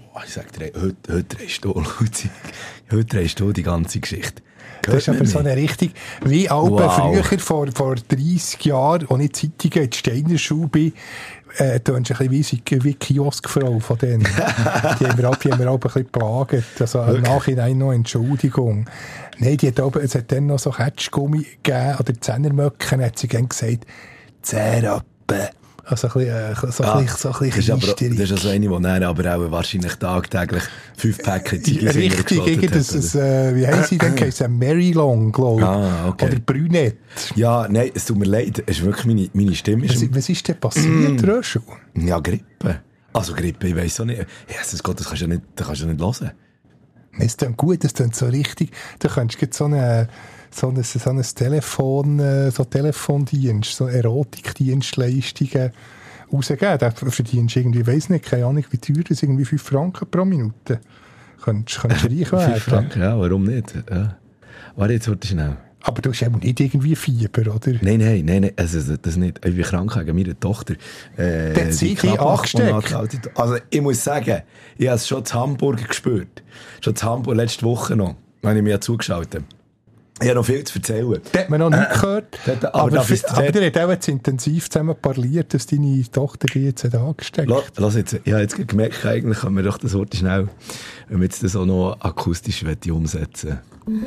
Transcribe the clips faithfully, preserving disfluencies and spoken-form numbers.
ich sag dir, heute, heute drehst du, Luzi, heute drehst du die ganze Geschichte. Das ist aber so eine Richtung, wie auch wow. früher, vor, vor dreissig Jahren, als ich Zeitungen in die Steinerschule bin, äh, da hast du ein bisschen wie, wie Kioskfrau von denen. Die haben wir auch, die haben wir auch ein bisschen geplagt. Also im Nachhinein noch Entschuldigung. Nein, die hat auch, es hat dann noch so Ketschgummi gegeben, oder Zehnermöcken, hat sie dann gesagt, Zehrappen. Also ein bisschen, äh, so ah, ein bisschen, so ein bisschen das, ist aber, das ist also eine, die dann aber auch wahrscheinlich tagtäglich fünf Päckchen Ziggis richtig, gegen das, das, äh, wie heisst sie denn? Heisst Mary Long, glaube ich. Ah, okay. Oder Brünette. Ja, nein, es tut mir leid, es ist wirklich meine, meine Stimme. Was, ist, was ist denn passiert, mm. Röschel? Ja, Grippe. Also Grippe, ich weiss auch nicht. Jesus Gott, das kannst du ja nicht, das kannst du nicht hören. Es klingt gut, es klingt so richtig. Da könntest du so eine... So ein, so ein Telefon, so Telefondienst, so Erotikdienstleistungen rausgeben. Da verdienst du irgendwie, ich weiss nicht, keine Ahnung, wie teuer das ist, irgendwie fünf Franken pro Minute. Könntest du reich werden. fünf Franken, ja, warum nicht? Ja. Warte, jetzt warte schnell. Aber du hast ja nicht irgendwie Fieber, oder? Nein, nein, nein, nein, also das nicht. Ich bin krank wegen meiner Tochter. Äh, der hat sich angesteckt. Also ich muss sagen, ich habe es schon in Hamburg gespürt. Schon in Hamburg, letzte Woche noch, wenn ich mir zugeschaut. Ich habe noch viel zu erzählen. Das hat man noch nicht gehört. Äh, aber aber für, aber der hat auch jetzt intensiv zusammen parliert, dass deine Tochter die jetzt hat angesteckt hat. Lass jetzt, ich habe jetzt gemerkt, eigentlich kann man doch das Wort schnell, wenn wir jetzt das auch noch akustisch umsetzen wollen.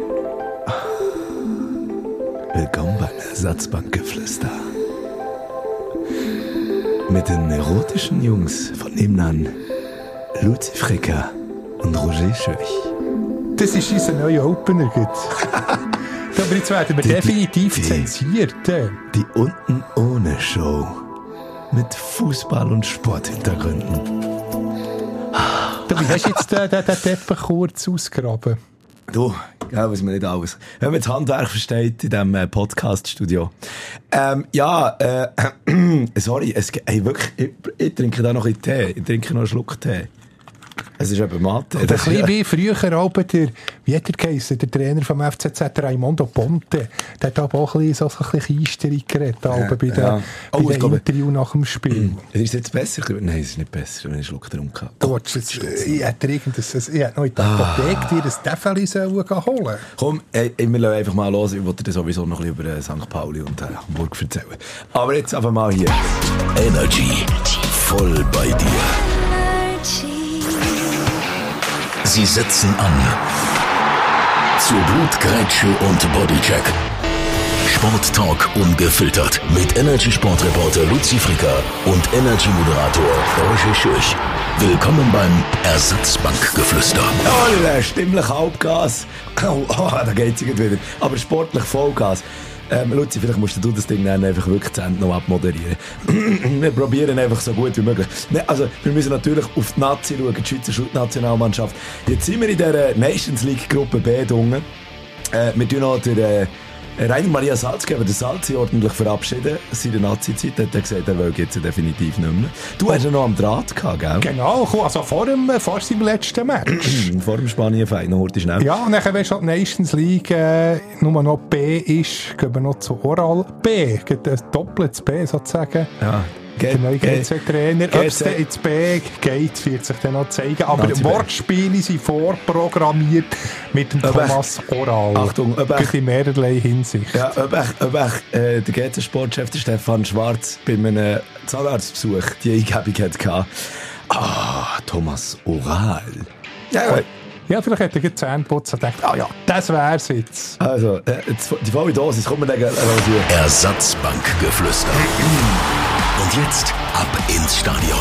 Willkommen beim Ersatzbankgeflüster. Mit den erotischen Jungs von nebenan, Luzi Fricker und Roger Schöch. Das ist unser neuer Opener. Aber jetzt werden wir die, definitiv die, zensiert. Die Unten ohne Show. Mit Fußball- und Sporthintergründen. Du, wie hast du jetzt den, den, den Teppich kurz ausgraben? Du, ja, weiß man nicht alles. Wenn man das Handwerk versteht in diesem äh, Podcast-Studio. Ähm, ja, äh, sorry, es, hey, wirklich, ich, ich trinke da noch ein Tee. Ich trinke noch einen Schluck Tee. Es ist eben Mathe. Oder ein bisschen wie früher auch der, wie hat der geheissen, der Trainer vom F C Z, Raimondo Ponte, der hat aber auch ein bisschen, so ein bisschen Eisterung geredet, ja, bei den, ja. bei oh, den glaube, Interview nach dem Spiel. Ist es jetzt besser? Nein, es ist nicht besser, wenn ich einen Schluck drum hatte. Du wolltest jetzt, ich hätte irgendwas, ich hätte noch in der Apotheke ah. dir ein Täfeli holen. Komm, ey, wir lassen einfach mal los, ich wollte dir sowieso noch ein bisschen über Sankt Pauli und Hamburg erzählen. Aber jetzt einfach mal hier. Energy, voll bei dir. Sie setzen an. Zur Blutgrätsche und Bodycheck. Sporttalk ungefiltert. Mit Energy-Sportreporter Luzi Fricker und Energy-Moderator Roger Schöch. Willkommen beim Ersatzbankgeflüster. Oh, der stimmlich Halbgas. Oh, oh, da geht's wieder. Aber sportlich Vollgas. Ähm, Luzi, vielleicht musst du das Ding dann einfach wirklich zu Ende noch abmoderieren. Wir probieren einfach so gut wie möglich. Ne, also, wir müssen natürlich auf die Nazi schauen, die Schweizer Nationalmannschaft. Jetzt sind wir in der Nations League Gruppe B drunten. Äh, wir tun noch den äh, Rainer Maria Salzgeber, den Salzi, ordentlich verabschieden. Seine Nazi-Zeit hat er gesagt, er will jetzt definitiv nicht mehr. Du hast ja noch am Draht gehabt, gell? Genau, also vor, dem, vor seinem letzten Match. Vor dem Spanien-Fight, noch heute schnell. Ja, und dann, wenn schon die Nations League äh, nur noch B ist, gehen wir noch zu Oral B. Ein doppeltes B sozusagen. Ja. Der neue G Z-Trainer. Ob es dann ins B geht, wird sich dann noch zeigen. Aber die Wortspiele sind vorprogrammiert mit dem ob Thomas ich, Oral. Achtung, ob ich, in mehrerlei Hinsicht. Ja, ob ich, ob ich äh, der G Z-Sportchef, der Stefan Schwarz, bei einem Zahnarztbesuch die Eingebung hatte. Ah, Thomas Oral. Ja, ja. Ja, vielleicht hat er die Zähne geputzt und gedacht, ah ja, das wär's jetzt. Also, äh, jetzt, die volle Dosis, kommen wir dann rasieren. Ersatzbankgeflüster. Und jetzt ab ins Stadion.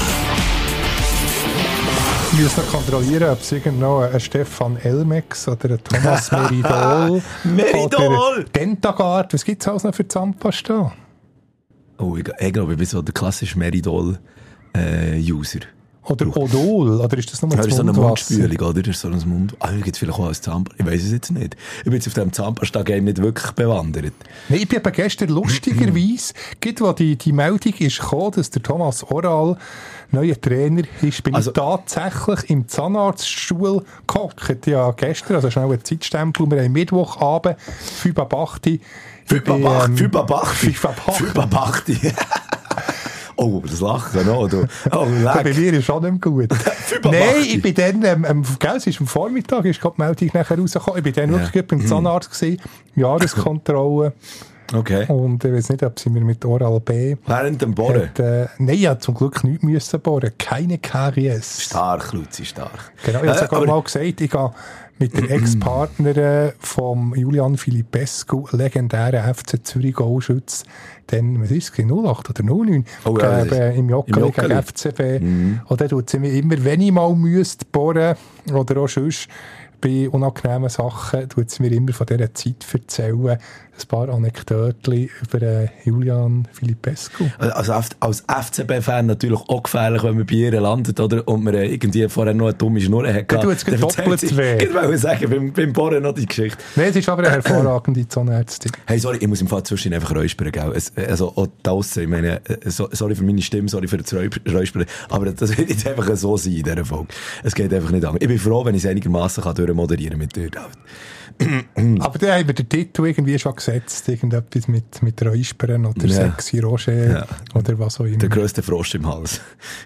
Ich muss noch kontrollieren, ob es irgendwo ein Stefan Elmex oder ein Thomas Meridol Meridol! oder Dentagard, was gibt es alles noch für Zahnpasta? Oh, ich, ich glaube, ich bin so der klassische Meridol-User. Äh, Oder Odol, oder ist das nur das ja, so eine Mundspülung, oder? Das ist so ein Mund... Ah, gibt es vielleicht auch als Zahnpasta? Ich weiss es jetzt nicht. Ich bin jetzt auf dem Zahnpasta-Game nicht wirklich bewandert. Nein, ich bin eben gestern lustigerweise, gerade wo die, die Meldung ist gekommen, dass der Thomas Oral neuer Trainer ist, bin also, ich tatsächlich im Zahnarztstuhl gehockt. Ja, gestern, also schnell ein Zeitstempel, wir haben Mittwochabend, fünf ab acht. fünf ab acht? fünf ab acht? fünf ab acht? Oh, das Lachen noch. Du. Oh, leck. Bei mir ist auch nicht gut. Nein, ich bin dann, ähm, ähm, gell, es ist am Vormittag, ist die Meldung nachher rausgekommen. Ich bin dann ja. wirklich beim Zahnarzt gewesen, Jahreskontrolle. Okay. Und ich weiß nicht, ob sie mir mit Oral B... Während dem Bohren? Hat, äh, nein, ich musste zum Glück nichts müssen bohren. Keine Karies. Stark, Luzi, stark. Genau, ich habe sogar mal gesagt, ich gehe mit der Ex-Partnerin von Julian Filipescu, legendären F C Zürich Goalschütz, dann, was ist es, null acht oder null neun, oh, ja, gegen, im Joggeli gegen F C B. Mhm. Und dann tut sie mir immer, wenn ich mal müsste bohren oder auch sonst, bei unangenehmen Sachen, tut sie mir immer von dieser Zeit erzählen, ein paar Anekdötchen über äh, Julian Filipescu. Also als F C B-Fan natürlich auch gefährlich, wenn man bei ihr landet, oder? Und man äh, irgendwie vorher noch eine dumme Schnur hat. Dann tut es doppelt weh. Ich wollte sagen, beim, beim Bohren noch die Geschichte. Nein, es ist aber eine hervorragende Zahnärztin. Hey, sorry, ich muss im Fall zwischen einfach räuspern, gell? Es, also, auch draussen, ich meine, so, sorry für meine Stimme, sorry für das Räuspern, aber das wird jetzt einfach so sein in dieser Folge. Es geht einfach nicht an. Ich bin froh, wenn ich es einigermaßen durchmoderieren mit dir, David. Aber dann haben wir den Titel irgendwie schon gesetzt, irgendetwas mit, mit Räuspern oder ja. Sexy Roger ja. oder was auch immer. Der grösste Frosch im Hals.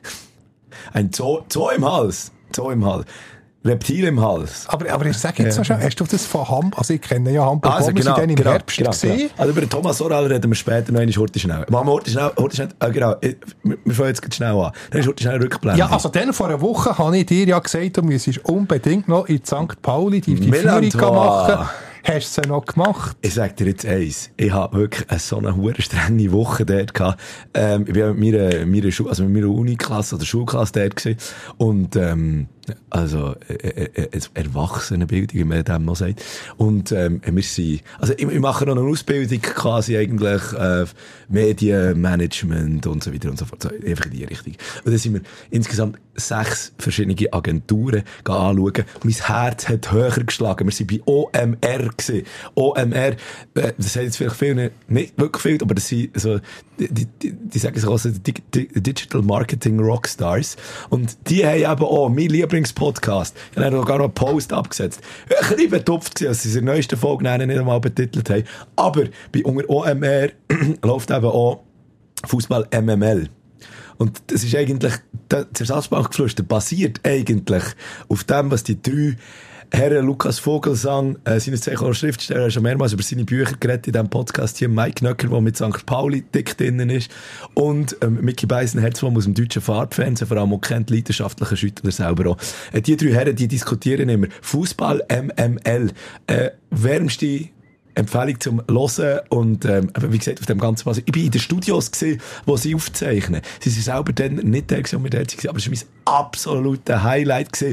Ein Zoo, Zoo im Hals. Zoo im Hals. Reptil im Hals. Aber, aber ich sage jetzt ja. noch schon, hast du das von Hamburg, also ich kenne ja Hamburg, also, genau, wir sind dann im genau, Herbst genau, gesehen. Genau. Also über den Thomas Oral reden wir später noch einmal Horti schnell. Machen wir Horti schnell, Horti schnell, äh, genau, wir, wir fangen jetzt schnell an. Dann ist Horti schnell Rückblende. Ja, also dann vor einer Woche habe ich dir ja gesagt, du müsstest unbedingt noch in Sankt Pauli die, die Führung machen. Hast du es noch gemacht? Ich sag dir jetzt eins. Ich habe wirklich eine so eine hure strenge Woche dort gehabt. Ähm, ich bin mit meiner, meiner Schule, also mit meiner Uniklasse oder Schulklasse dort gewesen. Und, ähm, also, äh, äh, äh, Erwachsenenbildung, wie man dem noch sagt. Und, ähm, wir sind, also, ich, ich mache noch eine Ausbildung quasi eigentlich, äh, Medienmanagement und so weiter und so fort. So, einfach in die Richtung. Und dann sind wir insgesamt sechs verschiedene Agenturen anschauen. Mein Herz hat höher geschlagen. Wir sind bei O M R gewesen. O M R, äh, das hat jetzt vielleicht viele nicht wirklich viel, aber das sind so, die, die, die sagen sich also die, die Digital Marketing Rockstars. Und die haben eben auch mein Lieblingspodcast. Ich habe sogar noch einen Post abgesetzt. Ein bisschen betupft gewesen, als sie in der neuesten Folge nicht einmal betitelt haben. Aber bei unter O M R läuft eben auch Fußball M M L. Und das ist eigentlich, das Ersatzbankgeflüster basiert eigentlich auf dem, was die drei Herren Lukas Vogelsang, äh, seines Zeichen Schriftsteller, hat schon mehrmals über seine Bücher geredet in diesem Podcast hier, Mike Nöcker, der mit Sankt Pauli dick drinnen ist, und ähm, Micky Beisenherz, der aus dem deutschen Farbfernsehen vor allem auch kennt, leidenschaftlicher Schüttler selber auch. Äh, die drei Herren, die diskutieren immer Fußball M M L. Äh, wärmste Empfehlung zum Hören und ähm, wie gesagt, auf dem ganzen Basis. Ich bin in den Studios gesehen, wo sie aufzeichnen. Sie sind selber dann nicht der gewesen, aber es war mein absolutes Highlight gewesen.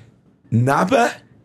Neben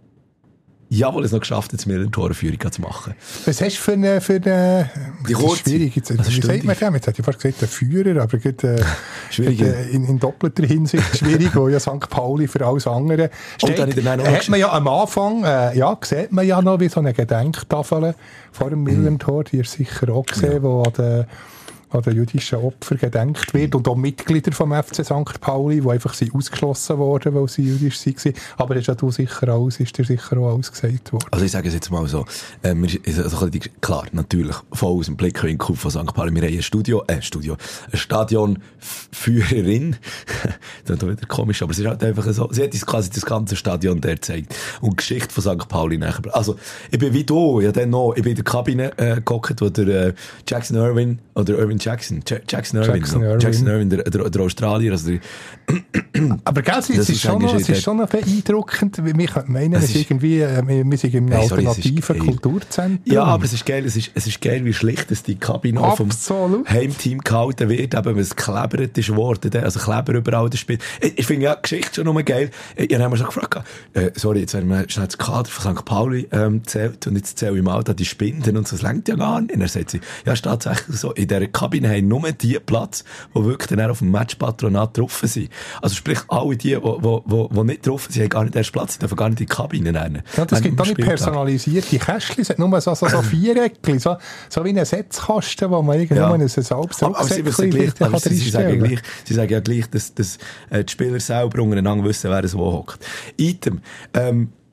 jawohl, es noch geschafft, jetzt mir eine Torführung zu machen. Was hast du für eine, für eine, die kurze? Schwierig. Jetzt, also wie sagt man dem? Jetzt hätte ich fast gesagt, der Führer, aber geht, äh, geht, äh, in, in doppelter Hinsicht schwierig, wo ja Sankt Pauli für alles andere steht. Und dann äh, hat man ja am Anfang, äh, ja, sieht man ja noch wie so eine Gedenktafel vor dem Millentor, die ihr sicher auch gesehen, ja. wo an der, an den jüdischen Opfern gedenkt wird, und auch Mitglieder vom F C Sankt Pauli, die einfach sind ausgeschlossen worden, weil sie jüdisch waren. Aber ist ja du sicher alles, ist dir sicher auch alles gesagt worden? Also ich sage es jetzt mal so, äh, wir, also klar, natürlich, voll aus dem Blickwinkel von Sankt Pauli, wir haben ein Studio, äh, Studio, eine Stadionführerin, das ist wieder komisch, aber es ist halt einfach so, sie hat uns quasi das ganze Stadion der gezeigt und die Geschichte von Sankt Pauli nachher. Also, ich bin wie du, ja dann noch, ich bin in der Kabine äh, gehockt, wo der äh, Jackson Irvin, oder Irvin Jackson, Jackson Irvin, Jackson no? Irvin, Jackson Irvin der, der, der Australier. Also der aber gell, es ist, ist, schon noch, es ist schon noch beeindruckend, wir meinen, es ist irgendwie, äh, wir sind im hey, alternativen Kulturzentrum. Ja, aber es ist geil, es ist, es ist geil, wie schlicht dass die Kabine vom Heimteam gehalten wird, eben, es klebert ist worden, also Kleber überall das Spiel. Ich, ich finde ja, die Geschichte schon noch geil. Ich, ich habe mir schon gefragt, äh, sorry, jetzt werden wir schnell das Kader von Sankt Pauli ähm, zählt, und jetzt zähle ich mal da die Spinden und so, das lenkt ja gar nicht. Und er sagt sie, ja, ist tatsächlich so, in dieser Kabine haben nur die Platz, die wirklich dann auf dem Matchpatronat drauf sind. Also sprich, alle die, die, die, die nicht drauf sind, haben gar nicht erst Platz, sie dürfen gar nicht in die Kabine rein. Ja, das gibt auch nicht personalisierte Kästchen, es hat nur so, so, so Viereckchen, so, so wie ein Setzkasten, wo man irgendwie ja. nur ein halbes Rucksäckchen aber sie, sie, sagen gleich, sie sagen ja gleich, dass, dass äh, die Spieler selber untereinander wissen, wer es wo hockt. Item, ähm,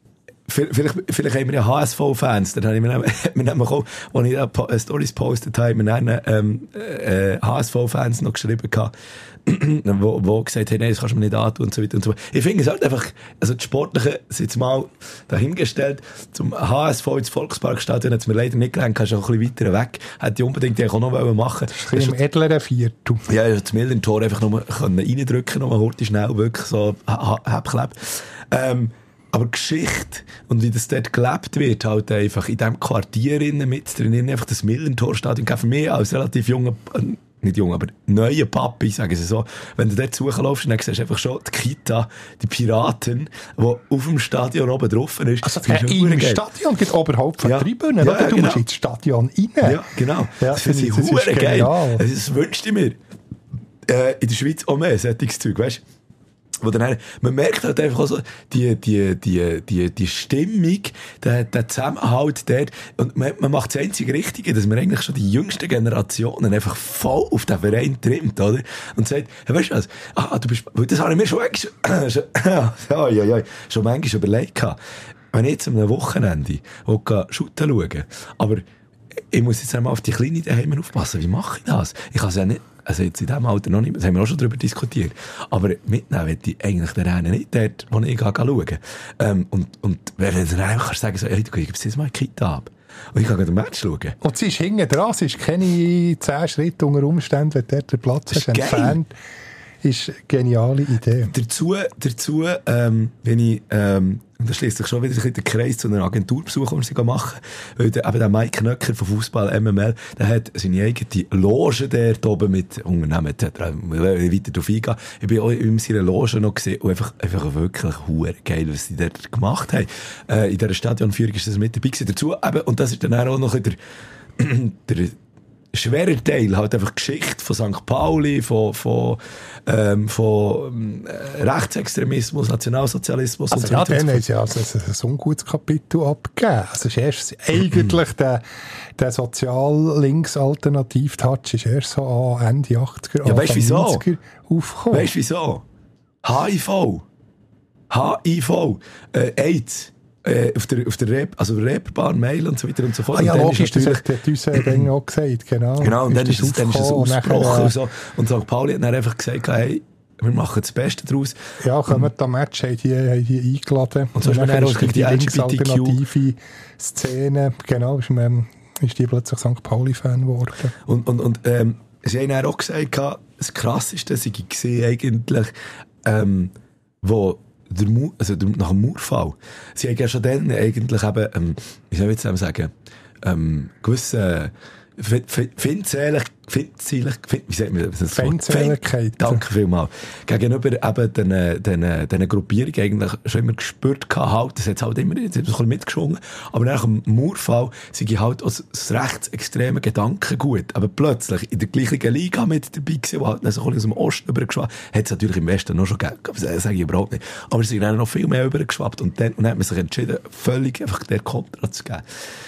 Vielleicht, vielleicht haben wir ja H S V-Fans, dann habe ich mir nämlich auch, als ich da Stories gepostet habe, mir dann ähm, äh, H S V-Fans noch geschrieben gehabt, wo, wo gesagt haben, nein, das kannst du mir nicht antun und so weiter und so fort. Ich finde es halt einfach, also die Sportlichen sind jetzt mal dahingestellt, zum H S V ins Volksparkstadion hat es mir leider nicht gelangt, kannst du auch ein bisschen weiter weg, hätte ich unbedingt auch noch machen wollen. Im edleren Viertel. Ja, das Millentor einfach noch mal reindrücken, noch mal kurz schnell, wirklich so, hab ähm, aber Geschichte und wie das dort gelebt wird, halt einfach in diesem Quartier innen mit drin, einfach das Millentor-Stadion, für mich als relativ junger, äh, nicht jung, aber neuer Papi, sagen sie so, wenn du dort suchlaufst, dann siehst du einfach schon die Kita, die Piraten, die auf dem Stadion oben drauf ist. Also äh, im Stadion geht oberhalb von der ja. Tribüne, ja, oder? Du genau. musst ins Stadion rein. Ja, genau. Ja, das finde ich verdammt geil. Das, das wünschte ich mir. Äh, in der Schweiz auch mehr, solches Zeug, weißt du? Wo dann, man merkt halt einfach auch so, die, die, die, die, die Stimmung, der, der Zusammenhalt dort. Und man, man macht das einzige Richtige, dass man eigentlich schon die jüngsten Generationen einfach voll auf den Verein trimmt, oder? Und sagt, hey, weißt du was? Ah, du bist, das habe ich mir schon, schon, ja, ja, ja, schon manchmal überlegt gehabt. Wenn ich jetzt am Wochenende shooten schaue, aber ich muss jetzt einmal auf die Kleine daheim aufpassen. Wie mache ich das? Ich kann es ja nicht, also jetzt in diesem Alter noch nicht, das haben wir auch schon darüber diskutiert. Aber mitnehmen will ich eigentlich den Rennen nicht dort, wo ich schaue. Ähm, und, und wenn du dann einfach sagen so, hey, du gibst jetzt mal eine Kita ab. Und ich kann den Match schauen. Und sie ist hinten dran, sie ist keine zehn Schritte unter Umständen, wenn dort der Platz ist entfernt. Ist eine geniale Idee. Dazu, dazu ähm, wenn ich, ähm, und das schließt sich schon wieder den Kreis zu einer Agenturbesuch, den wir machen, weil der, eben der Mike Knöcker von Fußball M M L, der hat seine eigene Loge dort oben mit Unternehmen et cetera. Ich will weiter darauf eingehen. Ich bin auch in seiner Loge noch gesehen und einfach, einfach wirklich hure geil, was sie dort gemacht haben. Äh, in dieser Stadionführung ist das mit dabei gewesen. Dazu eben, und das ist dann auch noch der, der schwerer Teil, halt einfach Geschichte von Sankt Pauli, von, von, ähm, von äh, Rechtsextremismus, Nationalsozialismus also und so ja, weiter. dann haben sie also ein, ein ungutes Kapitel abgegeben. Also ist erst eigentlich der, der sozial-links-Alternativ-Touch ist erst so an Ende achtziger, ja, weißt, wieso? neunziger aufgekommen. Weißt du wieso? H I V. H I V. Äh, AIDS. Äh, auf der, auf der Rep, also Reeperbahn, Mail und so weiter und so fort. Ah ja, und logisch, das hat uns dann auch gesagt, genau. Genau, und dann ist, ist das, dann ist das ausgebrochen und so. Und Sankt Pauli hat dann einfach gesagt, hey, wir machen das Beste daraus. Ja, kommen am Match, haben die, haben die eingeladen. Und so ist man dann auch gegen die L G B T Q alternative Szene, genau, ist, man, ist die plötzlich Sankt Pauli-Fan geworden. Und, und, und ähm, sie haben dann auch gesagt, das Krasseste, was ich gesehen eigentlich, ähm, wo Der Mu- also der, nach dem Mauerfall. Sie haben ja schon dann eigentlich eben, ähm, wie soll ich jetzt sagen, ähm, gewisse Feindselig, Feindselig, wie sagt man das? Feindseligkeit. Danke vielmals. Gegenüber eben den, den, den Gruppierungen eigentlich schon immer gespürt gehabt, halt, das hat halt immer ein bisschen mitgeschwungen, aber nach dem Mauerfall sind halt auch das rechtsextreme Gedankengut, aber plötzlich in der gleichen Liga mit dabei gewesen, wo halt so ein bisschen aus dem Osten übergeschwappt, hat es natürlich im Westen noch schon gegeben, das sage ich überhaupt nicht, aber es sind dann noch viel mehr übergeschwappt und dann, und dann hat man sich entschieden, völlig einfach der Kontra zu geben.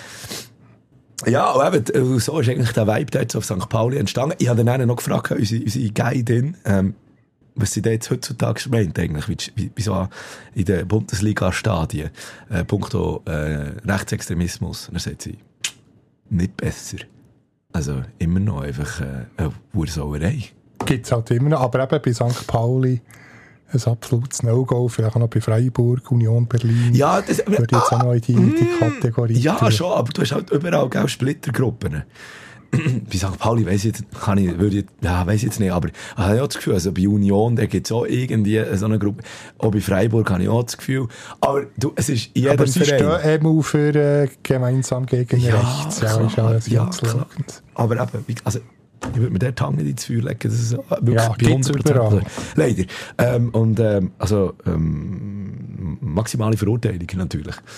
Ja, und eben, so ist eigentlich der Vibe dort auf Sankt Pauli entstanden. Ich habe dann noch gefragt, unsere, unsere Guidin, ähm, was sie da jetzt heutzutage meint, eigentlich, wie, wie, wie so in den Bundesliga-Stadien, äh, punkto äh, Rechtsextremismus. Und dann sagt sie, nicht besser. Also immer noch einfach äh, eine Ursauerei. Gibt es halt immer noch, aber eben bei Sankt Pauli ein absolutes No-Go, vielleicht auch noch bei Freiburg, Union Berlin. Ja, das würde jetzt auch noch in die, in die Kategorie. Ja, tun. schon, aber du hast halt überall auch Splittergruppen. Bei Sankt Pauli weiss ich jetzt, kann ich, würde ich, ja, weiss ich jetzt nicht, aber ich habe auch das Gefühl, also bei Union, da gibt es auch irgendwie so eine Gruppe. Auch bei Freiburg habe ich auch das Gefühl. Aber du, es ist in jedem aber sie Verein. stehen eben für äh, gemeinsam gegen Ja, rechts. klar, Ja, ist auch ein ja, Slogan. aber eben, wie- also, ich würde mir den Tang nicht ins Feuer legen, das ist wirklich Ja, bei gibt's hundert überall. Prozent. Leider. Ähm, und, ähm, also, ähm, maximale Verurteilung natürlich.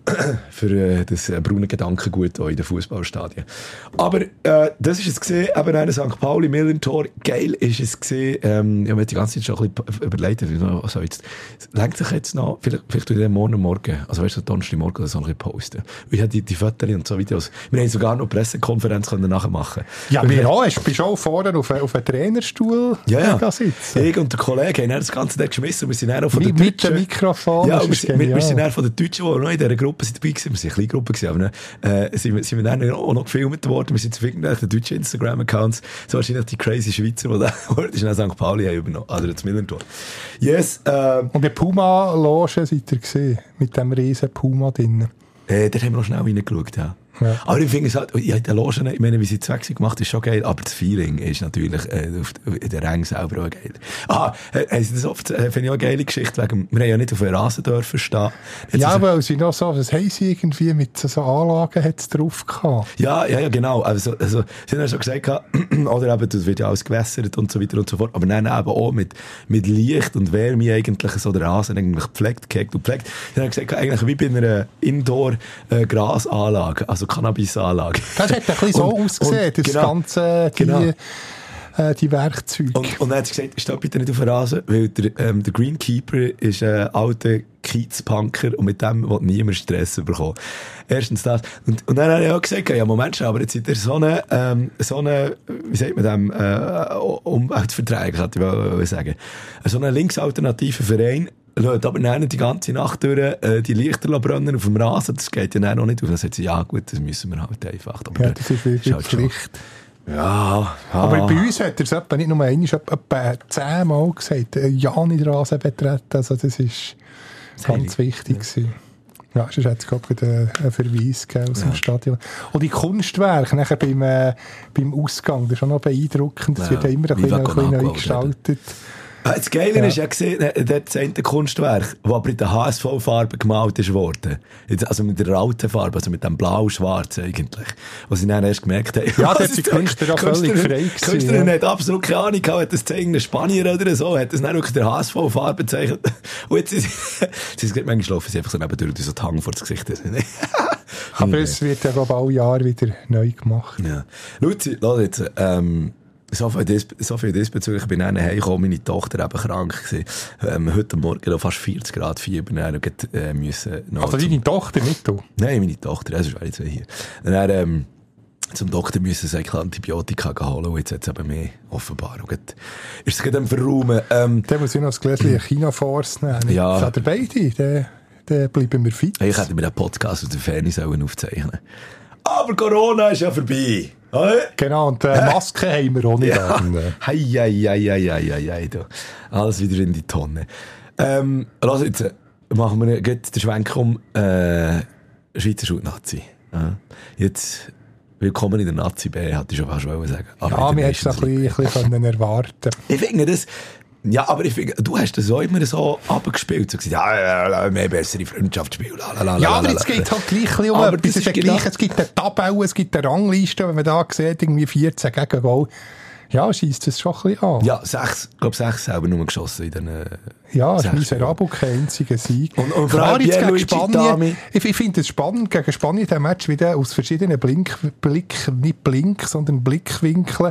für äh, das äh, braune Gedankengut in den Fußballstadien. Aber äh, das ist es gesehen, eben eine Sankt Pauli Millentor. Geil ist es gesehen. Ähm, ich habe die ganze Zeit schon ein bisschen überlegt, also jetzt lenkt sich jetzt noch, vielleicht, vielleicht tue ich den morgen Morgen, also weißt du, Donnerstagmorgen oder so noch ein bisschen posten. Ich habe die, die Fotos und so Videos. Wir haben sogar noch Pressekonferenz können nachher machen. Ja, wir auch. Du bist auch vorne auf, auf einen Trainerstuhl ja, ja. sitzen. Ich und der Kollege haben das Ganze dort geschmissen. Wir sind dann auch von den mit, Deutschen. Mit dem Mikrofon. Ja, wir, sind, wir, wir sind dann von den Deutschen, die noch in dieser Gruppe sind dabei waren. Wir sind eine kleine Gruppe gewesen, aber äh, sind, wir, sind wir dann auch noch gefilmt worden. Wir sind auf irgendwelchen deutschen Instagram-Accounts. So wahrscheinlich die crazy Schweizer, die da heute in Sankt Pauli haben übernommen. Also das Millentor. Yes. Äh, und die Puma-Loge seid ihr gesehen? Mit dem riesen Puma drin. Äh, da haben wir noch schnell reingeschaut, ja. Ja. Aber ich finde es halt, ja, in den Logen, ich meine, wie sie zwei gemacht ist schon geil, aber das Feeling ist natürlich äh, auf, in den Rängen selber auch geil. Ah, äh, das oft, äh, finde ich auch eine geile Geschichte, wegen, wir haben ja nicht auf den Rasen dürfen stehen. Jetzt ja, weil sie noch so, was haben sie irgendwie mit so, so Anlagen hat's drauf gehabt? Ja, ja, ja, genau. Also, also, sie haben ja schon gesagt, oder eben, das wird ja alles gewässert und so weiter und so fort, aber dann eben auch mit, mit Licht und Wärme eigentlich so der Rasen eigentlich gepflegt, gehegt und gepflegt. Sie haben gesagt, eigentlich wie bei einer Indoor-Grasanlage, also Cannabis-Anlage. Das hat ein bisschen so und, ausgesehen, und, das genau, ganze, die, genau. äh, die Werkzeuge. Und, und dann hat sie gesagt, steht bitte nicht auf den Rasen, weil der, ähm, der Greenkeeper ist ein alter Kiezpunker und mit dem will niemand Stress bekommen. Erstens das. Und, und dann habe ich auch gesagt, ja, Moment schon, aber jetzt seid ihr so eine, ähm, so eine, wie sagt man dem, äh, Umweltverträge, kann ich mal sagen. So einen linksalternativen Verein, Leute, aber dann die ganze Nacht durch äh, die Lichter brennen auf dem Rasen, das geht ja dann noch nicht auf. Dann sagt sie, ja gut, das müssen wir halt einfach. Aber ja, das ist wirklich halt Pflicht. Ja, ja. Aber bei uns hat er es etwa nicht nur einmal, etwa zehnmal gesagt, ja nicht den Rasen betreten. Also das ist das ganz wichtig gewesen. Ja, ja sonst hat es gerade einen Verweis gegeben aus ja. dem Stadion. Und die Kunstwerke nachher beim, äh, beim Ausgang, das ist auch noch beeindruckend. Das ja. wird ja immer ein bisschen, ein bisschen neu gestaltet. Das Geile ja. ist ja gesehen, das eine Kunstwerk, das aber in der H S V-Farbe gemalt ist worden. Also mit der alten Farbe, also mit dem blau-schwarz eigentlich. Was sie dann erst gemerkt haben. Ja, das ist die Künstler auch völlig frei gewesen. Die Künstlerin ja. hat absolut keine Ahnung gehabt, hat das zeigen, ein Spanier oder so, hat das dann wirklich der H S V-Farbe bezeichnet. Und jetzt ist sie, sie manchmal schlafen sie einfach so nebendurch und so die Hang vor das Gesicht. Aber es wird ja, glaube ich, alle Jahre wieder neu gemacht. Ja. Luzi, lass jetzt, ähm, So viel, dis- so viel diesbezüglich. Ich bin dann heimgekommen, meine Tochter eben krank gewesen. Ähm, heute Morgen noch fast vierzig Grad Fieber. Dann äh, müssen noch also deine Tochter, nicht du? Nein, meine Tochter, das ist jetzt hier. Dann ähm, zum Doktor müssen sie Antibiotika holen und jetzt hat es eben mehr offenbar. Und ist es gerade am Verraumen. Ähm, dann muss ich noch das Gläschen China-Force nehmen. Ja. Das hat beide, dann, dann bleiben wir fit. Ich hätte mir den Podcast aus der Ferne aufzeichnen. Aber Corona ist ja vorbei. Genau, und äh, Masken haben wir auch nicht ja. an. Hei, hei, hei, hei, hei, hei, da. Alles wieder in die Tonne. Ähm, lass jetzt, machen wir den Schwenk um, äh, Schweizer Schulnazi. Ja. Jetzt, willkommen in der Nazi B, hätte ich schon fast sagen. Aber ja, wir hätten es ein bisschen, bisschen erwarten. Ich finde das, ja, aber ich finde, du hast das auch immer so abgespielt, so gesagt, ja, ja, mehr bessere Freundschaftsspiele, lalalala. Ja, aber jetzt geht es halt gleich um aber etwas. Es, genau. es gibt eine Tabelle, es gibt eine Rangliste, wenn man da sieht, irgendwie vierzehn gegen Goal. Ja, scheisst das schon ein bisschen an. Ja, sechs, ich glaube, sechs selber nur geschossen in den, äh, ja, es ist miserabel, kein einziger Sieg. Und, und klar, jetzt gegen Spanien, ich, ich finde es spannend, gegen Spanien, der Match wieder aus verschiedenen Blink, Blick, nicht Blink, sondern Blickwinkeln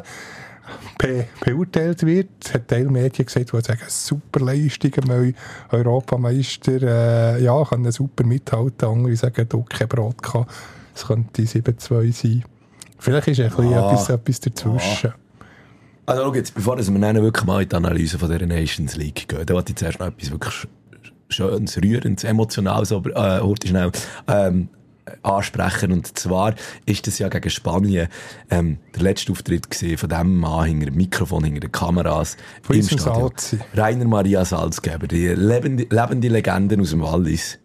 be- beurteilt wird. Es hat Teilmedien gesagt, die sagen, super Leistung, mal Europameister, äh, ja, können super mithalten. Andere sagen, du, kein Brot gehabt. Es könnte sieben zwei sein. Vielleicht ist ein bisschen ah. etwas, etwas dazwischen. Ah. Also, schau jetzt, bevor wir dann wirklich mal in die Analyse von dieser Nations League gehen, da wollte ich zuerst noch etwas wirklich Schönes, Rührendes, Emotionales, aber, äh, heute schnell, ähm, ansprechen. Und zwar ist das ja gegen Spanien ähm, der letzte Auftritt gewesen von dem Mann hinter dem Mikrofon, hinter den Kameras von im Stadion. Salzi. Rainer Maria Salzgeber, die lebende, lebende Legende aus dem Wallis.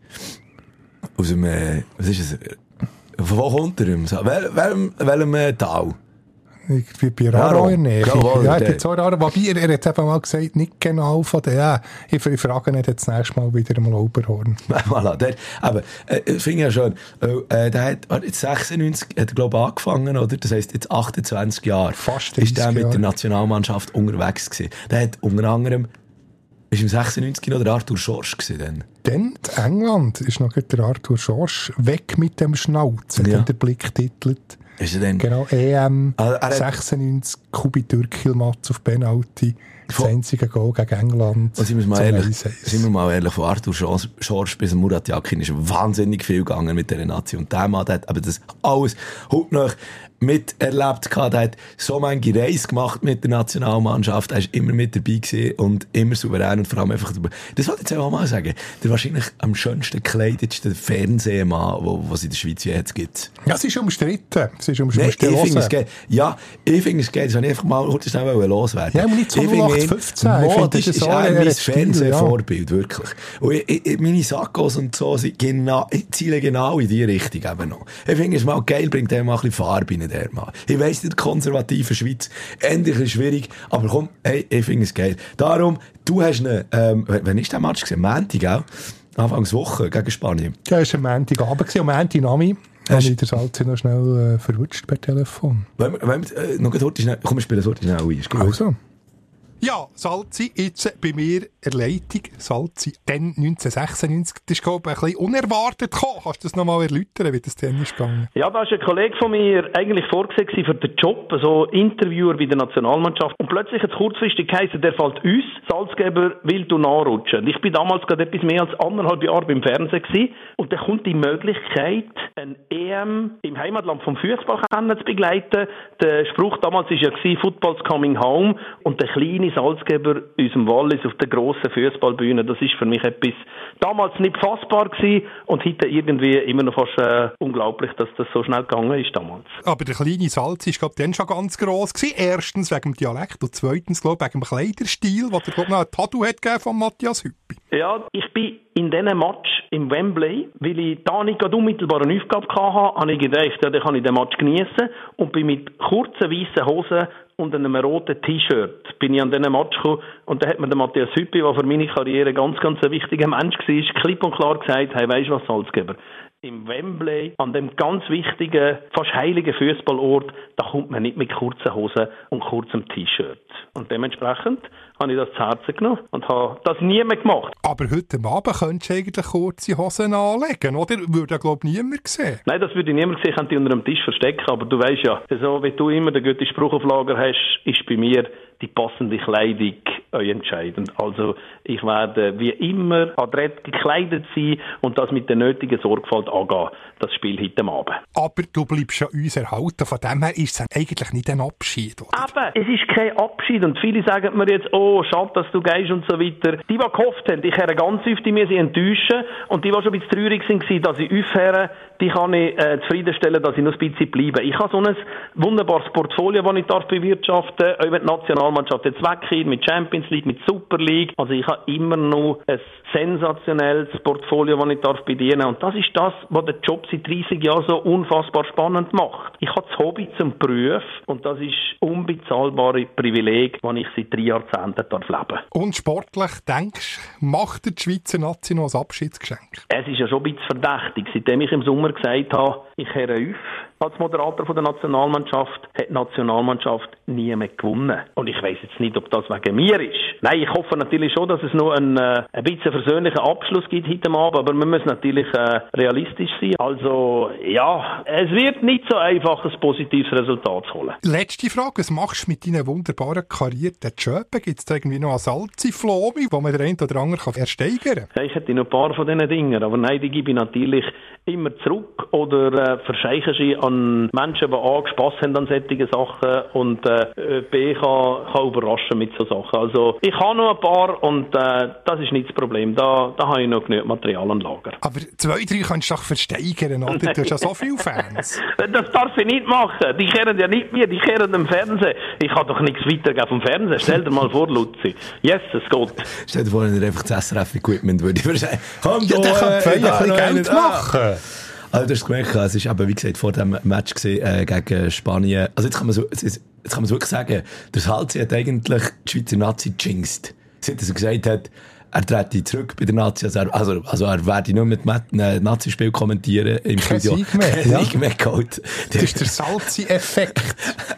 Aus dem, äh, was ist es? Von wo kommt er? Wel, welchem, welchem äh, Tal? Ich bin Raro in der Nähe. Ja, er hat so Raro. Wobei, er, er hat eben mal gesagt, nicht genau von der. Ja, ich, ich frage nicht jetzt das nächste Mal wieder mal Oberhorn. voilà, der, aber, äh, ich finde ja schon, äh, der hat, jetzt sechsundneunzig, hat er, glaube ich, angefangen, oder? Das heisst, jetzt achtundzwanzig Jahre. Fast ist der mit Jahre. der Nationalmannschaft unterwegs gewesen. Der hat unter anderem Ist im sechsundneunzig noch der Arthur Schorsch gewesen, dann? Dann in England ist noch der Arthur Schorsch «Weg mit dem Schnauzen», ja. der Blick titelt. Ist er denn? Genau, E M Ah, er hat- sechsundneunzig, Kubi Türkilmatz auf Penalty, das Von- einzige Goal gegen England. Und sind wir mal zum ehrlich, eins eins. sind wir mal ehrlich, von Arthur Schorsch, Schorsch bis Murat Yakin ist wahnsinnig viel gegangen mit dieser Nation. Und der Mann der hat aber das alles heute noch miterlebt gehabt. Er hat so manche Reise gemacht mit der Nationalmannschaft. Er ist immer mit dabei gewesen und immer souverän und vor allem einfach, das wollte ich jetzt auch mal sagen, der wahrscheinlich am schönsten gekleidetste Fernsehmann, wo, was es in der Schweiz jetzt gibt. Ja, es ist umstritten. Es ist Nee, umstritten. ich finde es geil. Ja, ich finde es geil. Das wollte ich einfach mal kurz schnell loswerden. Ja, aber nicht so Ich finde null acht ihn- fünfzehn. Ich Mo, finde, das das ist ist auch auch mein eher ein Stil, Fernsehvorbild, wirklich. Und ich, ich, meine Sackos und so sind genau, ich ziele genau in die Richtung eben noch. Ich finde es mal geil, bringt dem mal ein bisschen Farbe in der Mann. Ich weiss, in der konservativen Schweiz endlich ein bisschen schwierig, aber komm, hey, ich finde es geil. Darum, du hast einen, ähm, wann ist der Match gewesen? Montag, auch? Anfangswoche gegen Spanien. Ja, es war am Montagabend und am Montag habe ich den Salzi noch schnell äh, verwutscht per Telefon. Wenn wir, wenn wir, äh, noch heute schnell, komm, wir spielen heute schnell ein. Ist gut. Also. Ja, Salzi, jetzt bei mir Erleitung. Salzi, dann neunzehnhundertsechsundneunzig. Das ist, glaube ich, ein bisschen unerwartet gekommen. Kannst du das noch mal erläutern, wie das dann ist gegangen? Ja, da war ein Kollege von mir eigentlich vorgesehen für den Job, so Interviewer bei der Nationalmannschaft. Und plötzlich hat es kurzfristig geheißen, der fällt uns, Salzgeber, will du nachrutschen. Ich bin damals gerade etwas mehr als anderthalb Jahre beim Fernsehen gewesen. Und dann kommt die Möglichkeit, ein E M im Heimatland vom Fußball zu begleiten. Der Spruch damals war ja gewesen, Football's coming home. Und der kleine Salzgeber, unserem Wallis, auf der grossen Fußballbühne, das ist für mich etwas damals nicht fassbar gewesen und heute irgendwie immer noch fast äh, unglaublich, dass das so schnell gegangen ist damals. Aber der kleine Salzi war dann schon ganz gross gewesen. Erstens wegen dem Dialekt und zweitens, glaube ich, wegen dem Kleiderstil, wo der, glaube ich, noch ein Tattoo hat gegeben von Matthias Hüppi. Ja, ich bin in diesem Match im Wembley, weil ich da nicht gerade unmittelbar eine Aufgabe hatte, habe ich gedacht, ja, dann kann ich den Match geniessen und bin mit kurzen weißen Hosen und einem roten T-Shirt bin ich an diesen Match gekommen und da hat mir der Matthias Hüppi, der für meine Karriere ganz, ganz ein wichtiger Mensch war, klipp und klar gesagt, hey, weisst du was, Salzgeber? Im Wembley, an dem ganz wichtigen, fast heiligen Fußballort, da kommt man nicht mit kurzen Hosen und kurzem T-Shirt. Und dementsprechend habe ich das zu Herzen genommen und habe das nie mehr gemacht. Aber heute Abend könntest du eigentlich kurze Hosen anlegen, oder? Würde ja, glaube ich, niemand sehen. Nein, das würde ich niemand sehen, könnte ich unter dem Tisch verstecken, aber du weisst ja, so wie du immer den guten Spruch auf Lager hast, ist bei mir die passende Kleidung euch entscheidend. Also ich werde wie immer adrett gekleidet sein und das mit der nötigen Sorgfalt angehen, das Spiel heute Abend. Aber du bleibst ja uns erhalten, von dem her ist es eigentlich nicht ein Abschied, oder? Aber es ist kein Abschied und viele sagen mir jetzt, oh, schade, dass du gehst und so weiter. Die, die gehofft haben, ich höre ganz oft, die mir sie enttäuschen und die, die schon ein bisschen traurig waren, dass ich aufhöre, die kann ich äh, zufriedenstellen, dass ich noch ein bisschen bleibe. Ich habe so ein wunderbares Portfolio, das ich darf bewirtschaften darf, auch wenn die Nationalmannschaft jetzt weggeht, mit Champions League, mit Super League. Also ich habe immer noch ein sensationelles Portfolio, das ich darf bedienen darf. Und das ist das, was den Job seit dreissig Jahren so unfassbar spannend macht. Ich habe das Hobby zum Beruf und das ist unbezahlbare Privileg, das ich seit drei Jahrzehnten darf leben. Und sportlich, denkst du, macht die Schweizer Nazi noch ein Abschiedsgeschenk? Es ist ja schon ein bisschen verdächtig. Seitdem ich im Sommer gesagt habe, ich höre auf als Moderator von der Nationalmannschaft, hat die Nationalmannschaft nie mehr gewonnen. Und ich weiss jetzt nicht, ob das wegen mir ist. Nein, ich hoffe natürlich schon, dass es noch einen, äh, ein bisschen versöhnlichen Abschluss gibt heute Abend, aber wir müssen natürlich äh, realistisch sein. Also, ja, es wird nicht so einfach, ein positives Resultat zu holen. Letzte Frage, was machst du mit deinen wunderbaren karierten Schöpen? Gibt es da irgendwie noch eine Salziflome, wo man den einen oder anderen kann ersteigern kann? Ja, ich hätte noch ein paar von diesen Dingen, aber nein, die gebe ich natürlich immer zurück oder äh, verscheiche sie an Menschen, die A, Spass haben an solchen Sachen und äh, B, kann, kann überraschen mit so Sachen. Also ich habe noch ein paar und äh, das ist nicht das Problem. Da, da habe ich noch genügend Material an Lager. Aber zwei, drei kannst du doch versteigern, oder? Du hast ja so viele Fans. Das darf ich nicht machen. Die kehren ja nicht mir, die kehren im Fernsehen. Ich kann doch nichts weitergeben vom Fernsehen. Stell dir mal vor, Luzi. Yes, es geht. Stell dir vor, wenn er einfach das S R F-Equipment würde sagen, komm Ja, der kann äh, ein bisschen Geld machen. Also du hast gemerkt, es war eben, wie gesagt, vor dem Match gewesen, äh, gegen Spanien. Also jetzt kann man so, jetzt, jetzt kann man es wirklich sagen, der Salzi hat eigentlich die Schweizer Nazi jinxed. Seit er gesagt hat, er trete zurück bei der Nazi, also er, also, also er werde nur mit einem Nazi-Spiel kommentieren im Kein Studio. Sieg mehr, Kein ja. Sieg mehr geholt. Das ist der Salzi-Effekt.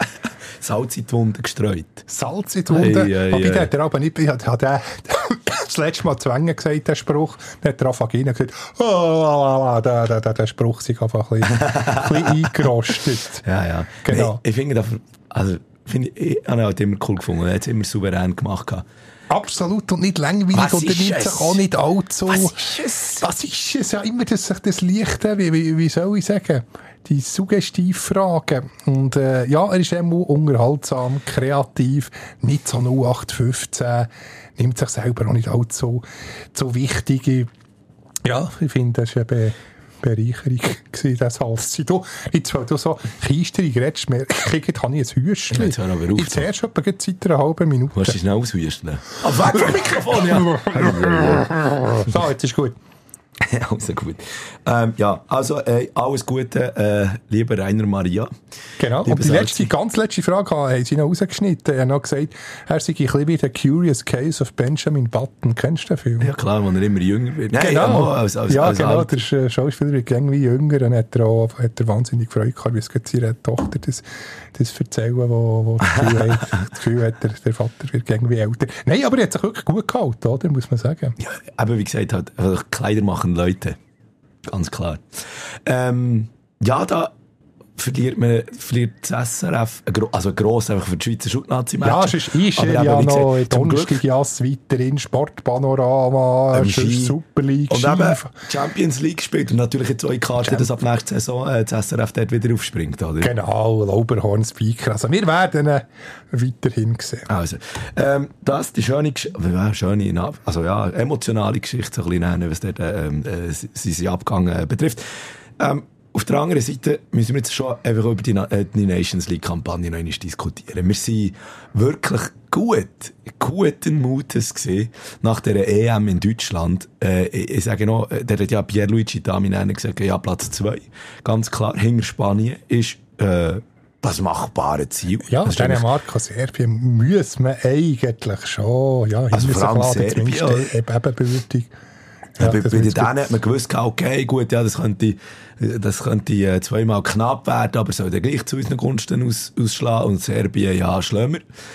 Salz in die Wunde gestreut. Salz in die Wunde. Ei, ei, Aber ei. der hat er aber nicht, ich habe den, das letzte Mal zu Wengen gesagt, der Spruch. Dann hat Rafa Gina gesagt, oh, der, der, der, der Spruch ist einfach ein bisschen, ein bisschen eingerostet. Ja, ja. Genau. Nee, ich finde das, also, finde ich, ich habe ihn halt immer cool gefunden. Er hat es immer souverän gemacht. Absolut und nicht langweilig Was und er ist nimmt es? sich auch nicht allzu... Was ist es? Was ist es? Ja, immer das, das Leichte, wie, wie, wie soll ich sagen, die Suggestivfragen. Und äh, ja, er ist immer unterhaltsam, kreativ, nicht so null acht fünfzehn, nimmt sich selber auch nicht allzu so wichtig. Ja, ich finde, das ist eben Bereicherung gewesen, das Halszi. Du, jetzt, weil du so Keisterig redest, merke ich, habe ich ein Hüstchen. Jetzt hör aber auf. Jetzt erst etwa seit einer halben Minute. Du musst dich schnell aushüsteln. Aber weg vom Mikrofon, ja. So, jetzt ist gut. Also gut. Ähm, ja, also äh, alles Gute, äh, lieber Rainer Maria. Genau. Lieber Und die letzte, Salzi. ganz letzte Frage haben sie noch rausgeschnitten. Er hat noch gesagt, er sei ein bisschen wie der Curious Case of Benjamin Button. Kennst du den Film? Ja klar, wenn er immer jünger wird. Nein, Genau. ja, mal als, als, ja, als genau. alt. Der äh, Schauspieler wird irgendwie jünger und hat er auch hat er wahnsinnig Freude gehabt, wie es gerade seiner Tochter das, das erzählen, wo, wo das Gefühl hat, das Gefühl hat der, der Vater wird irgendwie älter. Nein, aber er hat sich wirklich gut gehalten, oder? Muss man sagen. Ja, aber wie gesagt, halt, einfach Kleider machen Leute. Ganz klar. Ähm, ja, da verliert man, verliert das S R F, ein gro- also gross einfach für die Schweizer Schutnazi-Match. Ja, es ist, ist Aber er eben, ja wie noch gesagt, zum Glück- Donnerstag Jass weiterhin, Sportpanorama, Ähm, sonst Ski. Super League, Und eben Ski. Champions League gespielt und natürlich jetzt auch in Karte, dass ab nächster Saison äh, das S R F dort wieder aufspringt, oder? Genau, Lauberhorn Speaker. Also wir werden ihn weiterhin sehen. Also, ähm, das die schöne, Gesch- ja, schöne, na- also ja, emotionale Geschichte, so ein bisschen nennen, was dort ähm, äh, sein Abgang äh, betrifft. Ähm, auf der anderen Seite müssen wir jetzt schon einfach über die, Na- äh, die Nations League-Kampagne noch einmal diskutieren. Wir sind wirklich gut, guten Mutes gesehen nach der E M in Deutschland. Äh, ich, ich sage noch, äh, der hat ja Pierluigi Daminene gesagt, ja, Platz zwei. Ganz klar, hinter Spanien ist äh, das machbare Ziel. Ja, Das ist eigentlich- Dänemark und Serbien müssen wir eigentlich schon, ja, Also hinter vor allem sich laden, Serbien, zumindest eben ebenbürtig. Ja, bei, das bei den wird's gut. Dänen hat man gewusst, okay, gut, ja, das könnte, das könnte äh, zweimal knapp werden, aber soll dann gleich zu unseren Gunsten aus, ausschlagen. Und Serbien, ja, schlimmer.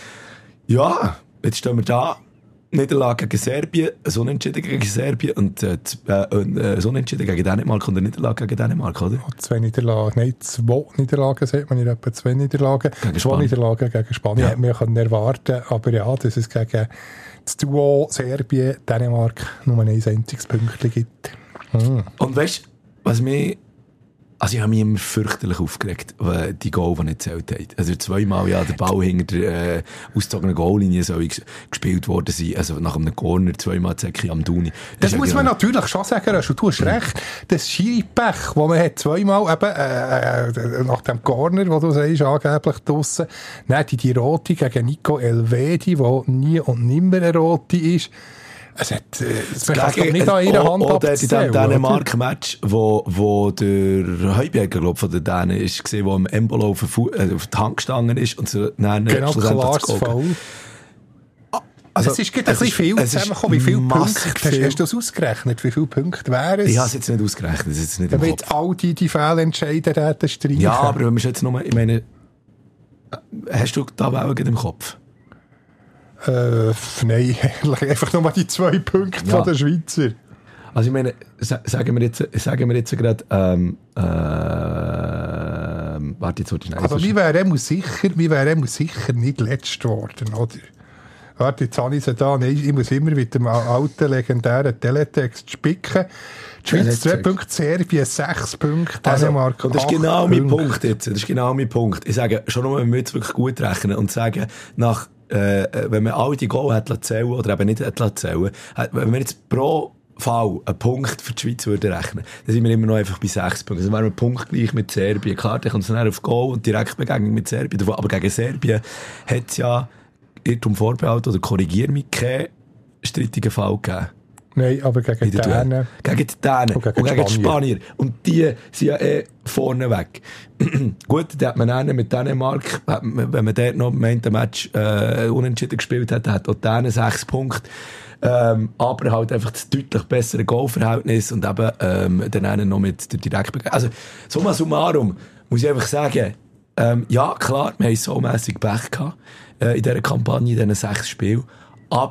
Ja, jetzt stehen wir da. Niederlage gegen Serbien, ein Unentschieden gegen Serbien und äh, z- äh, ein äh, Unentschieden gegen Dänemark und eine Niederlage gegen Dänemark, oder? Zwei Niederlagen, nein, zwei Niederlagen, sagt man, in etwa zwei Niederlagen. Gegen zwei Spanien. Niederlagen gegen Spanien Ja. hätten wir können erwarten, aber ja, dass es gegen das Duo Serbien, Dänemark nur ein einziges Pünktchen gibt. Hm. Und weißt du, was mich, also ich habe mich immer fürchterlich aufgeregt, weil die Goal, die nicht gezählt haben. Also zweimal ja der Ball hinter der äh, ausgezogenen Goallinie soll ges- gespielt worden sein, also nach einem Corner, zweimal Zeki am Duni. Das ist muss ja man genau- natürlich schon sagen, Röschel, du hast recht. Das Schiri-Pech, das man hat zweimal eben, äh, äh, nach dem Corner, wo du sagst, angeblich draussen, dann die, die Rote gegen Nico Elvedi, wo nie und nimmer eine Rote ist. Es hat, äh, es man kann es doch nicht an ihrer Hand Oder in abzählen, dem oder? Dänemark-Match, wo, wo der Heuberger, glaub, von den Dänen ist gesehen, wo am Embolo auf, den Fu- äh, auf die Hand gestanden ist und so, dann Genau, schlussendlich klares das Goal Foul. Also, es ist gerade ein es bisschen ist- viel es ist zusammengekommen. Wie viele massig Punkte? Hast, viel. hast du das ausgerechnet? Wie viele Punkte wären es? Ich habe es jetzt nicht ausgerechnet, das ist jetzt nicht im Wenn Kopf. jetzt all die, die Fehlentscheide hätten streichen. Ja, aber wenn wir jetzt nur, ich meine, hast du da auch im Kopf? Äh, nein, einfach nur die zwei Punkte Ja. von den Schweizer. Also ich meine, sa- sagen wir jetzt, sagen wir jetzt gerade, ähm, äh, warte, jetzt wollte ich schnell. Also, wir wären sicher, wir wären sicher nicht letzt geworden, oder? Warte, jetzt habe ich sie da. Nein, ich muss immer mit dem alten, legendären Teletext spicken. Die Schweiz zwei Teletext. Punkte, Serbien sechs Punkte, Also, Dänemark und das ist acht genau mein Punkte. Punkt jetzt. Das ist genau mein Punkt. Ich sage, schon nur, wenn wir jetzt wirklich gut rechnen und sagen, nach, äh, wenn man all die Goal hätte zählen oder eben nicht hätte zählen, hat- wenn wir jetzt pro Fall einen Punkt für die Schweiz würden rechnen, dann sind wir immer noch einfach bei sechs Punkten. Also wären wir punktgleich mit Serbien. Klar, dann kommt es dann auf Goal und Direktbegegnung mit Serbien. davon. Aber gegen Serbien hat es ja Irrtum Vorbehalt oder korrigier mich keinen strittigen Fall gegeben. Nein, aber gegen In die der Duell. Dänen. Gegen die Dänen Und und gegen gegen, die die Spanier. Und die sind ja eh vorne weg. Gut, da hat man dann mit Dänemark, hat man- wenn man dort noch meint, ein Match äh, unentschieden gespielt hat, hat auch Dänen sechs Punkte. Ähm, aber halt einfach das deutlich bessere Goalverhältnis und eben ähm, dann noch mit der Direktbegegnung. Also, summa summarum muss ich einfach sagen, ähm, ja, klar, wir haben so mässig Pech gehabt äh, in dieser Kampagne, in diesen sechs Spielen. Aber,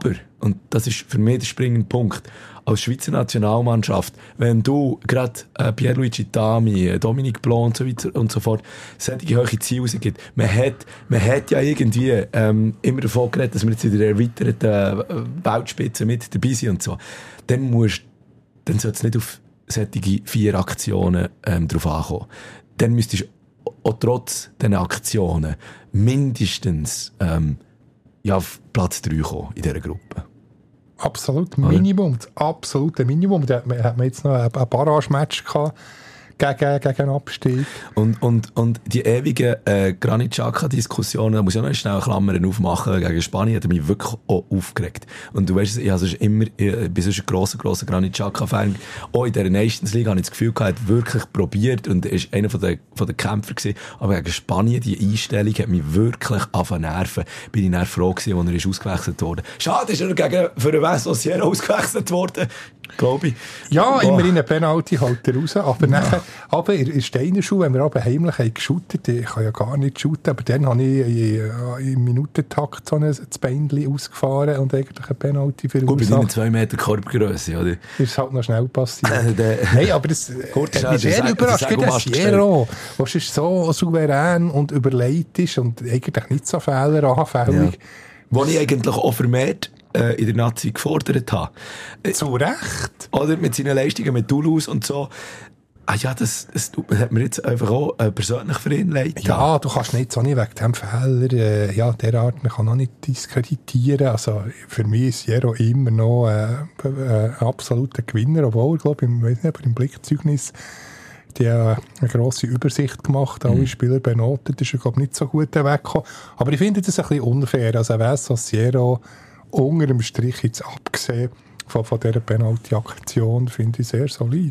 und das ist für mich der springende Punkt, als Schweizer Nationalmannschaft, wenn du gerade äh, Pierluigi Tami, Dominique Blanc und so weiter und so fort solche hohe Ziele rausgibt, man hat, man hat ja irgendwie ähm, immer davon geredet, dass wir jetzt in der erweiterten äh, Weltspitze mit dabei sind und so, dann musst, dann soll es nicht auf solche vier Aktionen ähm, drauf ankommen. Dann müsstest du auch trotz dieser Aktionen mindestens ähm, ja, auf Platz drei kommen in dieser Gruppe. Absolut, Minimum, das absolute Minimum. Da hat man, hat man jetzt noch ein, ein Barrage-Match gehabt gegen, gegen einen Abstieg. Und, und, und die ewigen äh, Granit Xhaka-Diskussionen, da muss ich auch noch schnell Klammern aufmachen, gegen Spanien hat mich wirklich auch aufgeregt. Und du weißt, ich, also immer, ich bin sonst ein grosser, grosser Granit Xhaka-Fan. Auch in dieser Nations League habe ich das Gefühl gehabt, er hat wirklich probiert und er war einer von den, von den Kämpfer gewesen. Aber gegen Spanien, die Einstellung hat mich wirklich angefangen nerven. Bin ich dann froh gewesen, als er ist ausgewechselt wurde. Schade, ist er gegen, für den West ausgewechselt worden. Glaube ich. Ja, oh. immerhin eine Penalty halt er raus. Aber, ja. nachher, aber in der Steinerschule, wenn wir aber heimlich haben geshootet, ich kann ja gar nicht shooten, aber dann habe ich im Minutentakt so ein Beinchen ausgefahren und eigentlich eine Penalty für Gut, bei deiner zwei Meter Korbgrösse, oder? Ist halt noch schnell passiert. Nein, aber das hat mich sehr überrascht. Der Sierro, der so souverän und überlegt ist und eigentlich nicht so fehleranfällig. Ja. Wo ich eigentlich auch vermehrt in der Nazi gefordert habe. Zu Recht. Oder mit seinen Leistungen mit Toulouse und so. Ah ja, das, das hat mir jetzt einfach auch äh, persönlich für ihn leid. Ja, du kannst nicht so nicht wegen dem Fehler, äh, ja, derart, man kann auch nicht diskreditieren. Also, für mich ist Jero immer noch äh, äh, ein absoluter Gewinner, obwohl, ich glaube, im, weiss nicht, im Blickzeugnis die äh, eine grosse Übersicht gemacht, alle mhm. Spieler benotet, ist er, glaube ich, nicht so gut weggekommen. Aber ich finde das ein bisschen unfair. Also, wer so Jero unter dem Strich jetzt abgesehen von, von dieser Penalty-Aktion, finde ich sehr solid.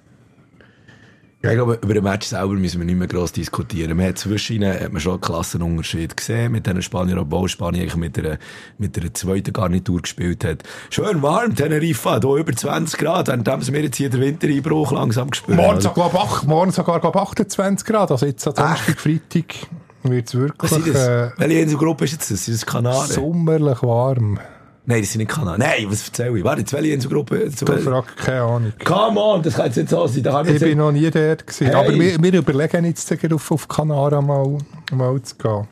Ja, ich glaube, über den Match selber müssen wir nicht mehr gross diskutieren. Man hat zwischen ihnen hat man schon einen Klassenunterschied gesehen mit den Spaniern, obwohl Spanien eigentlich mit einer, mit einer zweiten Garnitur gespielt hat. Schön warm, Teneriffa, hier über zwanzig Grad, während wir jetzt hier den Wintereinbruch langsam gespürt haben. Morgen sogar, ach, morgen sogar glaub, achtundzwanzig Grad, also jetzt am Donnerstag, Freitag wird es wirklich... Äh, welche Inselgruppe ist jetzt das? Sind das Kanaren? Sommerlich warm. Nein, das sind nicht Kanaren. Nein, was erzähle ich? Warte, jetzt welche Inselgruppe? Du fragst keine Ahnung. Come on, das kann jetzt nicht so sein. Da ich bin noch nie dort gewesen. Hey. Aber wir, wir überlegen jetzt auf, auf Kanaren mal, mal zu gehen.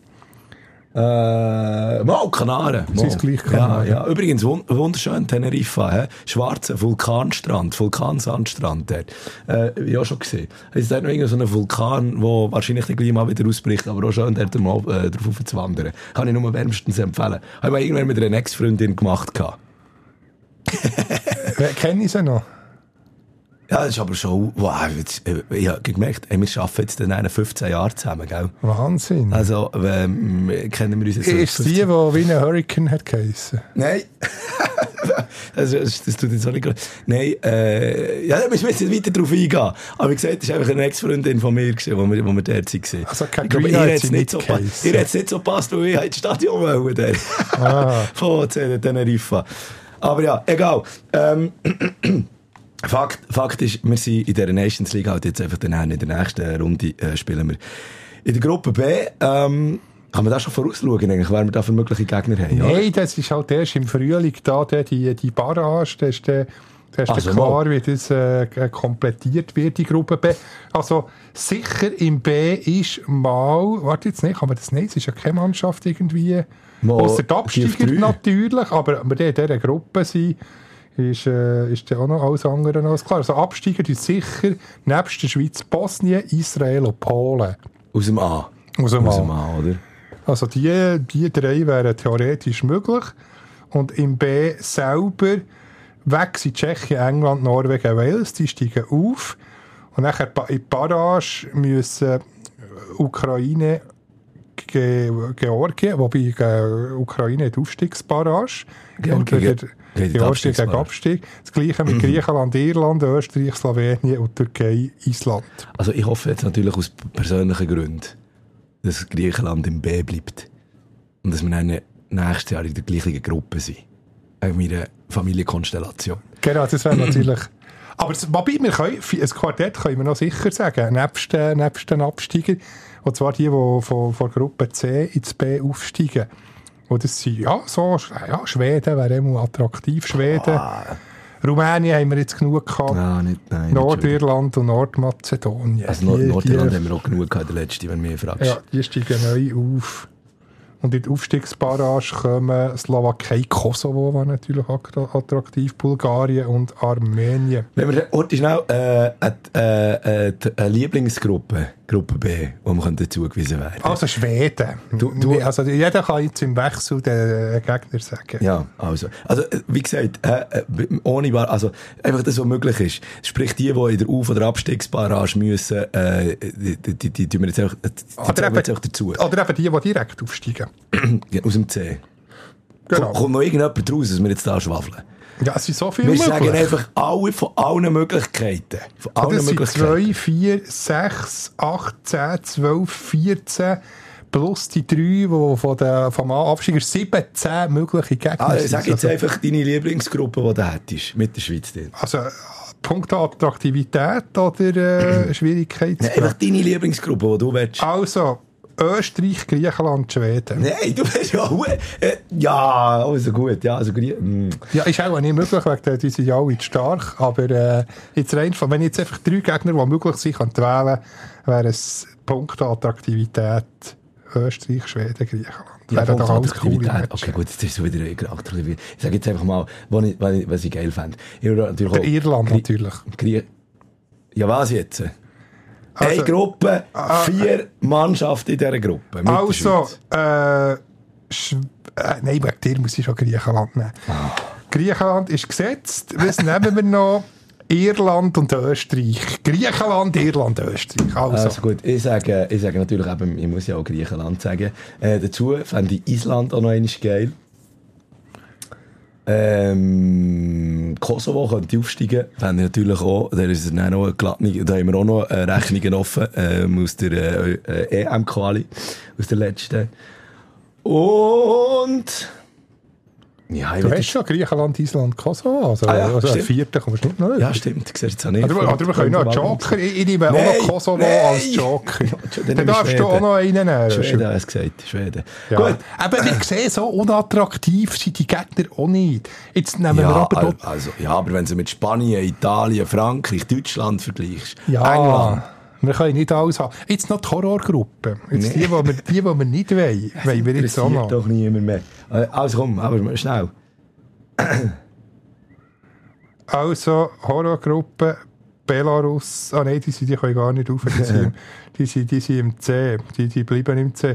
Äh, mal Kanaren. Das ist gleich Kanaren. Ja, ja. Übrigens, wunderschön Teneriffa. He? Schwarzer Vulkanstrand, Vulkansandstrand. Dort. Äh, ich auch schon gesehen. Es ist dort noch so ein Vulkan, der wahrscheinlich gleich mal wieder ausbricht, aber auch schön dort mal äh, drauf zu wandern. Kann ich nur wärmstens empfehlen. Habe ich irgendwann mit einer Ex-Freundin gemacht. Kenne ich sie noch? Ja, das ist aber schon, wow, jetzt, ich habe gemerkt, ey, wir arbeiten jetzt dann fünfzehn Jahre zusammen, gell? Wahnsinn. Also, ähm, kennen wir uns jetzt so ist die, die wie ein Hurricane hat geheissen? Nein. das, das, das tut jetzt auch nicht gut. Nein, äh, ja, da müssen wir jetzt nicht weiter drauf eingehen. Aber wie gesagt, das war einfach eine Ex-Freundin von mir, gewesen, wo wir, wo wir dort waren. Also, ich glaube, ihr hätte es nicht so passt. Ihr hätte es nicht so passt, weil ich ins Stadion wollte. Ah. Von Teneriffa. Aber ja, egal. Ähm, Fakt, Fakt ist, wir sind in dieser Nations League halt jetzt einfach dann in der nächsten Runde äh, spielen wir. In der Gruppe B, ähm, kann man da schon vorausschauen, eigentlich, wer wir da für mögliche Gegner haben? Nein, oder? Das ist halt erst im Frühling da, der, die, die Barrage, das ist der, das ist also klar, mal. Wie das äh, komplettiert wird, die Gruppe B. Also, sicher im B ist mal, warte jetzt nicht, kann man das nicht, es ist ja keine Mannschaft irgendwie, ausser der Absteiger natürlich, aber wir in dieser Gruppe sind, ist, äh, ist ja auch noch alles andere als klar. Also Absteiger ist sicher nebst der Schweiz Bosnien, Israel und Polen. Aus dem A. Aus dem, Aus A. dem A, oder? Also die, die drei wären theoretisch möglich. Und im B selber weg sind Tschechien, England, Norwegen, Wales. Die steigen auf. Und nachher in die Barrage müssen Ukraine, Ge- Georgien, wobei äh, Ukraine hat Aufstiegsbarrage. Entweder Georgien gegen Abstieg. Das Gleiche mit Griechenland, Irland, Österreich, Slowenien und Türkei, Island. Also ich hoffe jetzt natürlich aus persönlichen Gründen, dass Griechenland im B bleibt. Und dass wir dann nächstes Jahr in der gleichen Gruppe sind. In meiner Familienkonstellation. Genau, das wäre natürlich... Aber wobei, wir können, ein Quartett können wir noch sicher sagen, nebst, äh, nebst den Absteigern, und zwar die, die von, von Gruppe C ins B aufsteigen. Und das sind, ja, so, ja, Schweden wäre immer attraktiv, Schweden. Ah. Rumänien haben wir jetzt genug gehabt. Ja, nicht, nein, Nordirland und Nordmazedonien. Also Nord- Nordirland die, haben wir auch genug gehabt, der letzte, wenn du mich fragst. Ja, die steigen neu auf. Und in die Aufstiegsbarrage kommen Slowakei, Kosovo war natürlich attraktiv, Bulgarien und Armenien. Wenn wir heute schnell äh, äh, äh, eine Lieblingsgruppe, Gruppe B, wo wir zugewiesen werden. Also Schweden. Du, du, also jeder kann jetzt im Wechsel den Gegner sagen. Ja, also, also wie gesagt, äh, ohne Bar, also einfach das, was möglich ist. Sprich, die, die in der Auf- oder Abstiegsbarrage müssen, äh, die, die, die, die tun wir jetzt auch, die oder, eben, jetzt auch dazu. Oder eben die, die direkt aufsteigen. Aus dem C. Genau. Kommt, kommt noch irgendjemand raus, dass wir jetzt da schwafeln? Ja, es sind so viele Wir möglich. sagen einfach alle von allen Möglichkeiten. Von allen das Möglichkeiten. sind zwei, vier, sechs, acht, zehn, zwölf, vierzehn plus die drei, die von der, vom Absteiger siebzehn mögliche Gegner ah, sind. Sag jetzt also, einfach deine Lieblingsgruppe, die du hättest, mit der Schweiz. Drin. Also, Punkt Attraktivität oder äh, Schwierigkeitsgrad? Nein, einfach deine Lieblingsgruppe, die du willst. Also, Österreich, Griechenland, Schweden. Nein, du bist ja äh, ja, also gut, ja, also mm. Ja, ist auch nicht möglich, weil die sind ja alle zu stark, aber äh, jetzt rein von, wenn ich jetzt einfach drei Gegner, die möglich sind, kann wählen, wäre es Punkt Attraktivität Österreich, Schweden, Griechenland. Ja, wäre doch alles cool. Okay, gut, jetzt ist so wieder attraktiv. Ich sage jetzt einfach mal, was ich, was ich, was ich geil fände. Natürlich Irland Grie- natürlich. Grie- ja, was jetzt? Also, eine Gruppe, vier äh, Mannschaften in dieser Gruppe. Also, äh, Sch- äh, nein, wegen dir muss ich schon Griechenland nehmen. Oh. Griechenland ist gesetzt. Was nehmen wir noch? Irland und Österreich. Griechenland, Irland, Österreich. Also, also gut, ich sage, ich sage natürlich eben, ich muss ja auch Griechenland sagen. Äh, dazu fände ich Island auch noch einmal geil. Ähm, Kosovo könnte aufsteigen, fände ich natürlich auch. Da ist es dann auch eine Glattning, da haben wir auch noch äh, Rechnungen offen ähm, aus der äh, äh, E M-Quali, aus der letzten. Und ja, ich du hast schon Griechenland, Island, Kosovo. Also, ah, ja, also ein Vierter kommst du nicht noch. Ja, stimmt. Du siehst jetzt auch nicht. Oder, oder wir können noch einen Joker. Ich, ich nehme auch noch Kosovo nein. als Joker. Ja, dann darfst Schweden. Du auch noch einen nehmen. Schweden, hast du gesagt. Schweden. Ja. Gut. Aber wir sehen, so unattraktiv sind die Gegner auch nicht. Jetzt nehmen ja, wir aber dort... Also, ja, aber wenn du mit Spanien, Italien, Frankreich, Deutschland vergleichst, ja. England... Wir können nicht alles haben. Jetzt noch die Horrorgruppe. Jetzt nee. die, die wir, die, die wir nicht wollen. Das wollen wir jetzt auch noch. Doch niemand mehr. Also komm, aber schnell. Also, Horrorgruppe, Belarus, ah nein, die, sind, die können gar nicht rauf, die, sind, die, sind, die sind im C, die, die bleiben im C. Äh,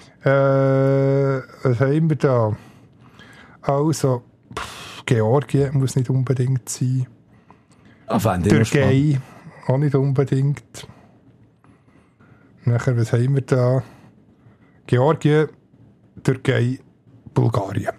was haben wir da? Also, pff, Georgien muss nicht unbedingt sein. Ah, Türkei, auch nicht unbedingt. Nachher, was haben wir da? Georgien, Türkei, Bulgarien.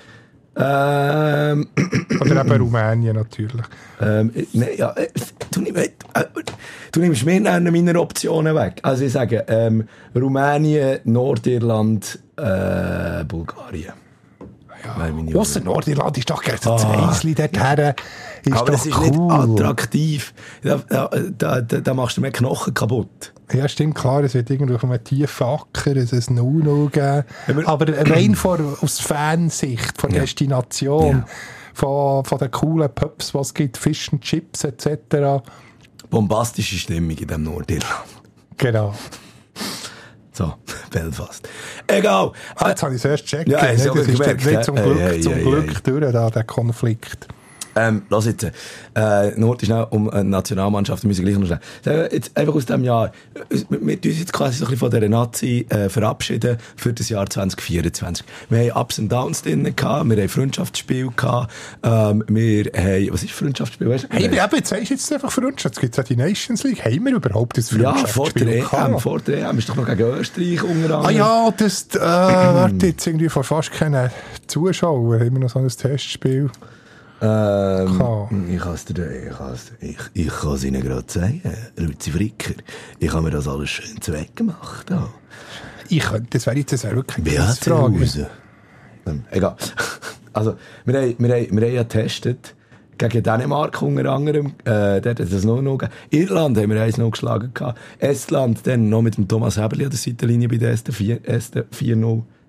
Ähm, Oder eben Rumänien natürlich. Ähm, ne, ja, äh, du, nimm, äh, du nimmst mir eine meiner Optionen weg. Also ich sage ähm, Rumänien, Nordirland, äh, Bulgarien. Ja. Ausser Nordirland ist doch gerne so ein Häuschen dorthin. Ist aber doch es ist cool. nicht attraktiv. Da, da, da, da machst du mir Knochen kaputt. Ja, stimmt, klar, es wird irgendwo von einem tiefen Acker ein No-No geben. Aber rein von, aus Fansicht, von ja. Destination, ja. Von, von den coolen Pubs, was es gibt, Fish and Chips et cetera. Bombastische Stimmung in dem Nordirland. Genau. So, Belfast. Egal. Ah, jetzt habe ich es erst gecheckt. Ja, das ist gemerkt, nicht zum Glück, hey, hey, zum hey, Glück hey. durch, da, der Konflikt. Ähm, lass jetzt, äh, nur schnell um eine Nationalmannschaft, wir müssen gleich noch schnell. Sagen, jetzt einfach aus diesem Jahr, wir, wir uns jetzt quasi so ein bisschen von dieser Nazi äh, verabschieden für das Jahr zwanzig vierundzwanzig. Wir haben Ups und Downs drin gehabt, wir haben Freundschaftsspiel gehabt, ähm, wir haben, was ist Freundschaftsspiel? Weißt du? Hey, aber jetzt sagst du jetzt einfach Freundschaft, es gibt ja die Nations League, haben wir überhaupt das Freundschaftsspiel? Ja, vor der E M, vor der E M ist doch noch gegen Österreich unter anderem. Ah ja, das, äh, warte, jetzt irgendwie vor fast keinen Zuschauern haben wir noch so ein Testspiel. Ähm, ich kann es dir, ich kann's, ich, ich kann es Ihnen gerade sagen, Luzi Fricker, ich habe mir das alles schön zweckgemacht. Ja. Ich könnte, das wäre jetzt das wirklich eine Frage. Ähm, egal. Also, wir haben, wir haben, wir haben ja getestet, gegen Dänemark unter anderem, äh, dort hat es noch noch gegeben. Irland haben wir eins noch geschlagen gehabt. Estland dann noch mit dem Thomas Heberli an der Seitenlinie bei der ersten vier null.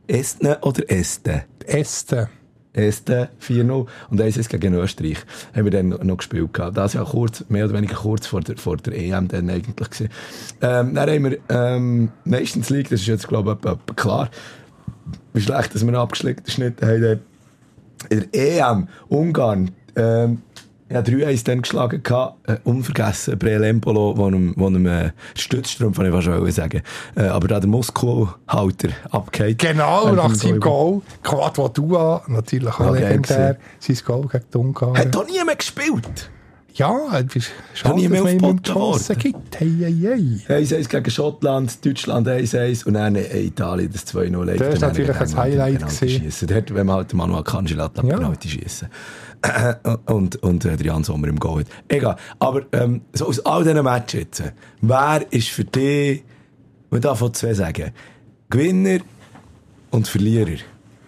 Estne oder Este? Este. Este vier null und eins ist gegen Österreich. Haben wir dann noch gespielt gehabt. Das ja kurz, mehr oder weniger kurz vor der, vor der E M dann eigentlich gewesen. Ähm, dann haben wir, ähm, Nations League, das ist jetzt, glaube ich, etwa, etwa klar. Wie schlecht, dass wir einen abgeschlägten Schnitt haben. In der E M, Ungarn, ähm, ja, drei eins dann geschlagen gehabt, äh, unvergessen, Breel Empolo, wo einem, wo einem äh, Stützstrumpf, kann ich fast schon sagen, äh, aber da der Muskelhalter abgeht. Genau, äh, nach seinem Goal, Quadradua, natürlich auch ja, legendär, sein Goal gegen die Ungarn. Hat doch niemand gespielt? Ja, es ist schade, nie mehr dass man ihm aufgeboten die Chance worden. gibt. Hey, hey, hey. eins eins gegen Schottland, Deutschland eins eins und dann äh, Italien das zwei null. Das ist natürlich ein Highlight gewesen. Dort, wenn man halt den Manuel Cangilat Ja. Penalty schiessen. und und äh, der Jan Sommer im Goal hat. Egal. Aber ähm, so aus all diesen Matches jetzt, wer ist für dich, man darf von zwei sagen, Gewinner und Verlierer?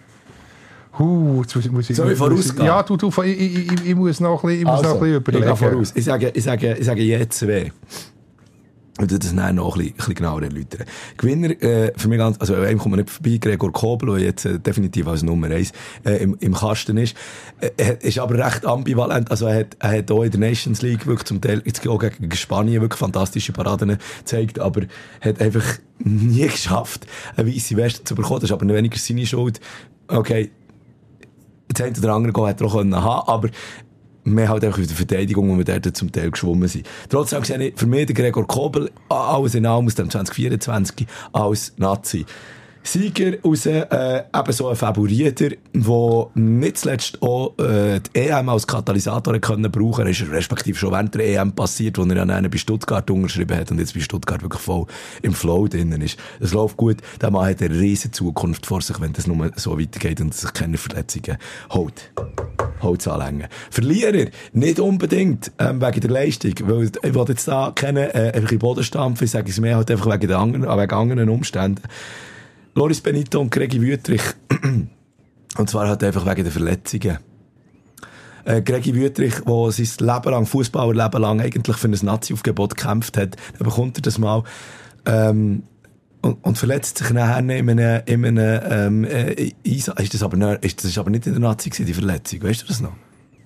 Huh, jetzt muss, muss ich... Soll ich vorausgehen? Ja, du, du, ich, ich, ich, ich muss noch ein bisschen, ich muss Also, noch ein bisschen ich überlegen. gehe voraus. Ich sage, ich sage, ich sage jetzt zwei. Ich würde das dann noch ein bisschen, ein bisschen genauer erläutern. Gewinner, äh, für mich ganz, also, einem kommt man nicht vorbei, Gregor Kobel, der jetzt äh, definitiv als Nummer eins äh, im, im Kasten ist. Äh, er ist aber recht ambivalent, also er hat, er hat auch in der Nations League wirklich zum Teil, jetzt auch gegen Spanien wirklich fantastische Paraden gezeigt, aber hat einfach nie geschafft, eine weisse Weste zu bekommen. Das ist aber weniger seine Schuld. Okay, das eine oder andere Goal hätte er auch haben können, aber mehr halt einfach in der Verteidigung, wo wir dort zum Teil geschwommen sind. Trotzdem sehe ich für mich der Gregor Kobel alles in allem aus dem zwanzig vierundzwanzig als Nazi. Sieger raus, äh, eben so ein Favoriter, der nicht zuletzt auch äh, die E M als Katalysator können brauchen. Er ist respektive schon während der E M passiert, wo er ja dann bei Stuttgart unterschrieben hat und jetzt bei Stuttgart wirklich voll im Flow drinnen ist. Es läuft gut. Der Mann hat eine riesen Zukunft vor sich, wenn das nur so weitergeht und sich keine Verletzungen holt. Holz anlängen. Verlierer, nicht unbedingt ähm, wegen der Leistung, weil ich will jetzt da kennen, äh, einfach in den Boden stampfen, ich sage es mir halt einfach wegen der anderen, wegen anderen Umständen. Loris Benito und Gregi Wüttrich. Und zwar halt einfach wegen der Verletzungen. Äh, Gregi Wüttrich, der sein Leben lang, Fußballerleben lang eigentlich für ein Nazi-Aufgebot gekämpft hat, dann bekommt er das mal, ähm, und, und verletzt sich nachher in einem, in einem, ähm, äh, Einsatz. Ist das aber nicht, ist das aber nicht in der Nazi gewesen, die Verletzung? Weißt du das noch?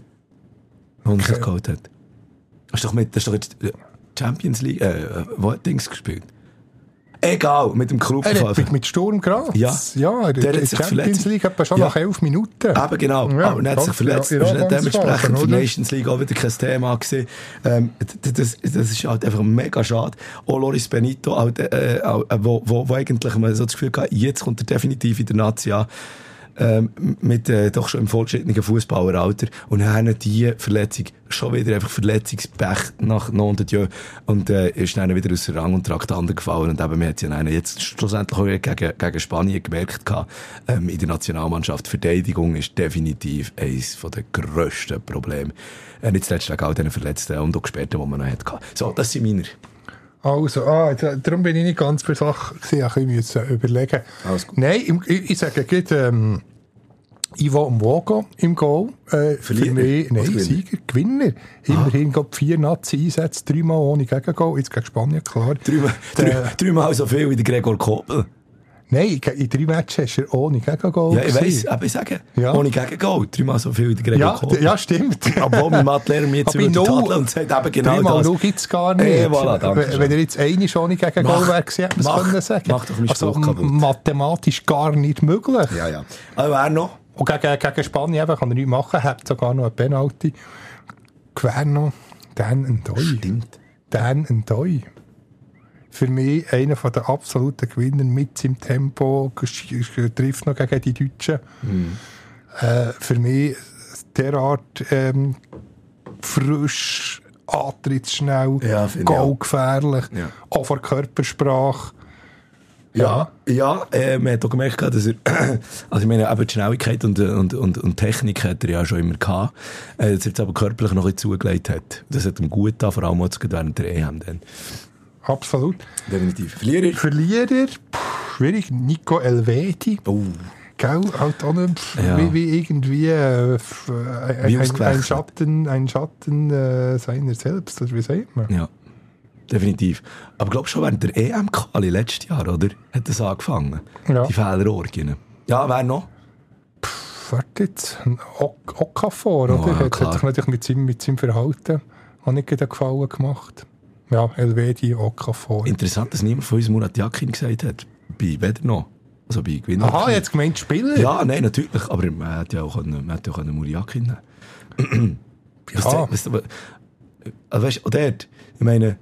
Wo er sich geholt hat. Hast du doch mit, hast du doch jetzt Champions League, äh, wo hat Dings gespielt? Egal, mit dem Club. Er hat mit, mit Sturm Graz. Ja. Ja, Der der hat sich Champions verletzt. League etwa schon Ja. nach elf Minuten. Eben genau, Ja, aber er hat sich ganz verletzt. in Das der war nicht dementsprechend Anfangsphase, für die oder? Nations League auch wieder kein Thema gewesen. Ähm, das, das, das ist halt einfach mega schade. Auch Loris Benito, halt, äh, äh, wo, wo, wo eigentlich man so das Gefühl hat, jetzt kommt er definitiv in der Nazi an. Ähm, mit äh, doch schon im fortgeschrittenen Fußballeralter und dann haben die Verletzung schon wieder einfach Verletzungspech nach non de Dieu und äh, ist dann wieder aus der Rang und Traktanten gefallen und eben, man hat ja einen jetzt schlussendlich auch gegen, gegen Spanien gemerkt gehabt, ähm, in der Nationalmannschaft Verteidigung ist definitiv eines von der grössten Probleme, äh, nicht zuletzt wegen all diesen Verletzten und auch Gesperrten, die man noch hatte. So, das sind meine. Also, ah, darum bin ich nicht ganz bei Sache gewesen, ich musste überlegen. Alles gut. Nein, ich, ich sage gerade, ähm, Ivo Mwogo im Goal. Äh, für Verlierer mich, oder nein, Gewinner? Sieger, Gewinner. Immerhin ah. vier Nazi-Einsätze, dreimal ohne Gegengol, jetzt gegen Spanien, klar. Dreimal, Der- drei, dreimal so viel wie der Gregor Kobel. Nein, in drei Matches ist er ohne Gegengol. Ja, ich weiss, gewesen. aber ich sage, Ja. ohne Gegengol, dreimal so viel wie der Gregor Ja, Kobel. d- ja, stimmt. Obwohl mein Mathelehrer mir jetzt Aber würde null- tadeln und sagt eben genau Dreimal das. null gibt es gar nicht. Eh, voilà, danke wenn, schön. wenn er jetzt eine schon nicht gegen Goal Mach- wäre, gewesen, hätte man mach- es können sagen. mach doch meinen also, Spruch kaputt. m- mathematisch gar nicht möglich. Ja, ja. Aber wer noch? Und gegen, gegen Spanien eben kann er nichts machen, hat sogar noch eine Penalty. Querno, Dan Ndoi. Stimmt. Dan Ndoi. Für mich einer der absoluten Gewinner mit seinem Tempo, gesch- trifft noch gegen die Deutschen. Mhm. Äh, für mich derart ähm, frisch, antrittsschnell, Ja, finde ich auch. goalgefährlich, Ja. auch von der Körpersprache. Ja, ja, äh, man hat auch gemerkt, dass er, also ich meine, eben die Schnelligkeit und, und, und, und Technik hat er ja schon immer gehabt, äh, dass er jetzt aber körperlich noch ein bisschen zugelegt hat. Das hat ihm gut getan, vor allem jetzt während der E M dann. Absolut. Definitiv. Verlierer? Verlierer, pff, schwierig, Nico Elvedi. Oh. Gell, halt auch nicht pff, Ja. wie, wie irgendwie äh, f- äh, Wie ein, ein ausgewechselt. Schatten, ein Schatten äh, seiner selbst, oder wie sagt man? Ja. Definitiv. Aber glaubst du schon während der E M-Quali letztes Jahr, oder? Hat das angefangen? Ja. Die Fehlerorgien. Ja, wer noch? Pff, warte jetzt. Ok- Okafor, oder? Oh, ja, hat, klar. hat sich natürlich mit seinem, mit seinem Verhalten auch nicht einen Gefallen gemacht. Ja, Elvedi, Okafor. Interessant, dass niemand von uns Murat Yakin gesagt hat. Bei weder noch. Also bei Gewinner. Aha, jetzt gemeint Spieler? Ja, nein, natürlich. Aber man hätte ja auch können, man hätte ja auch können Murat Yakin nehmen. Ja. Weißt, weißt, aber, also weißt, auch dort, ich meine,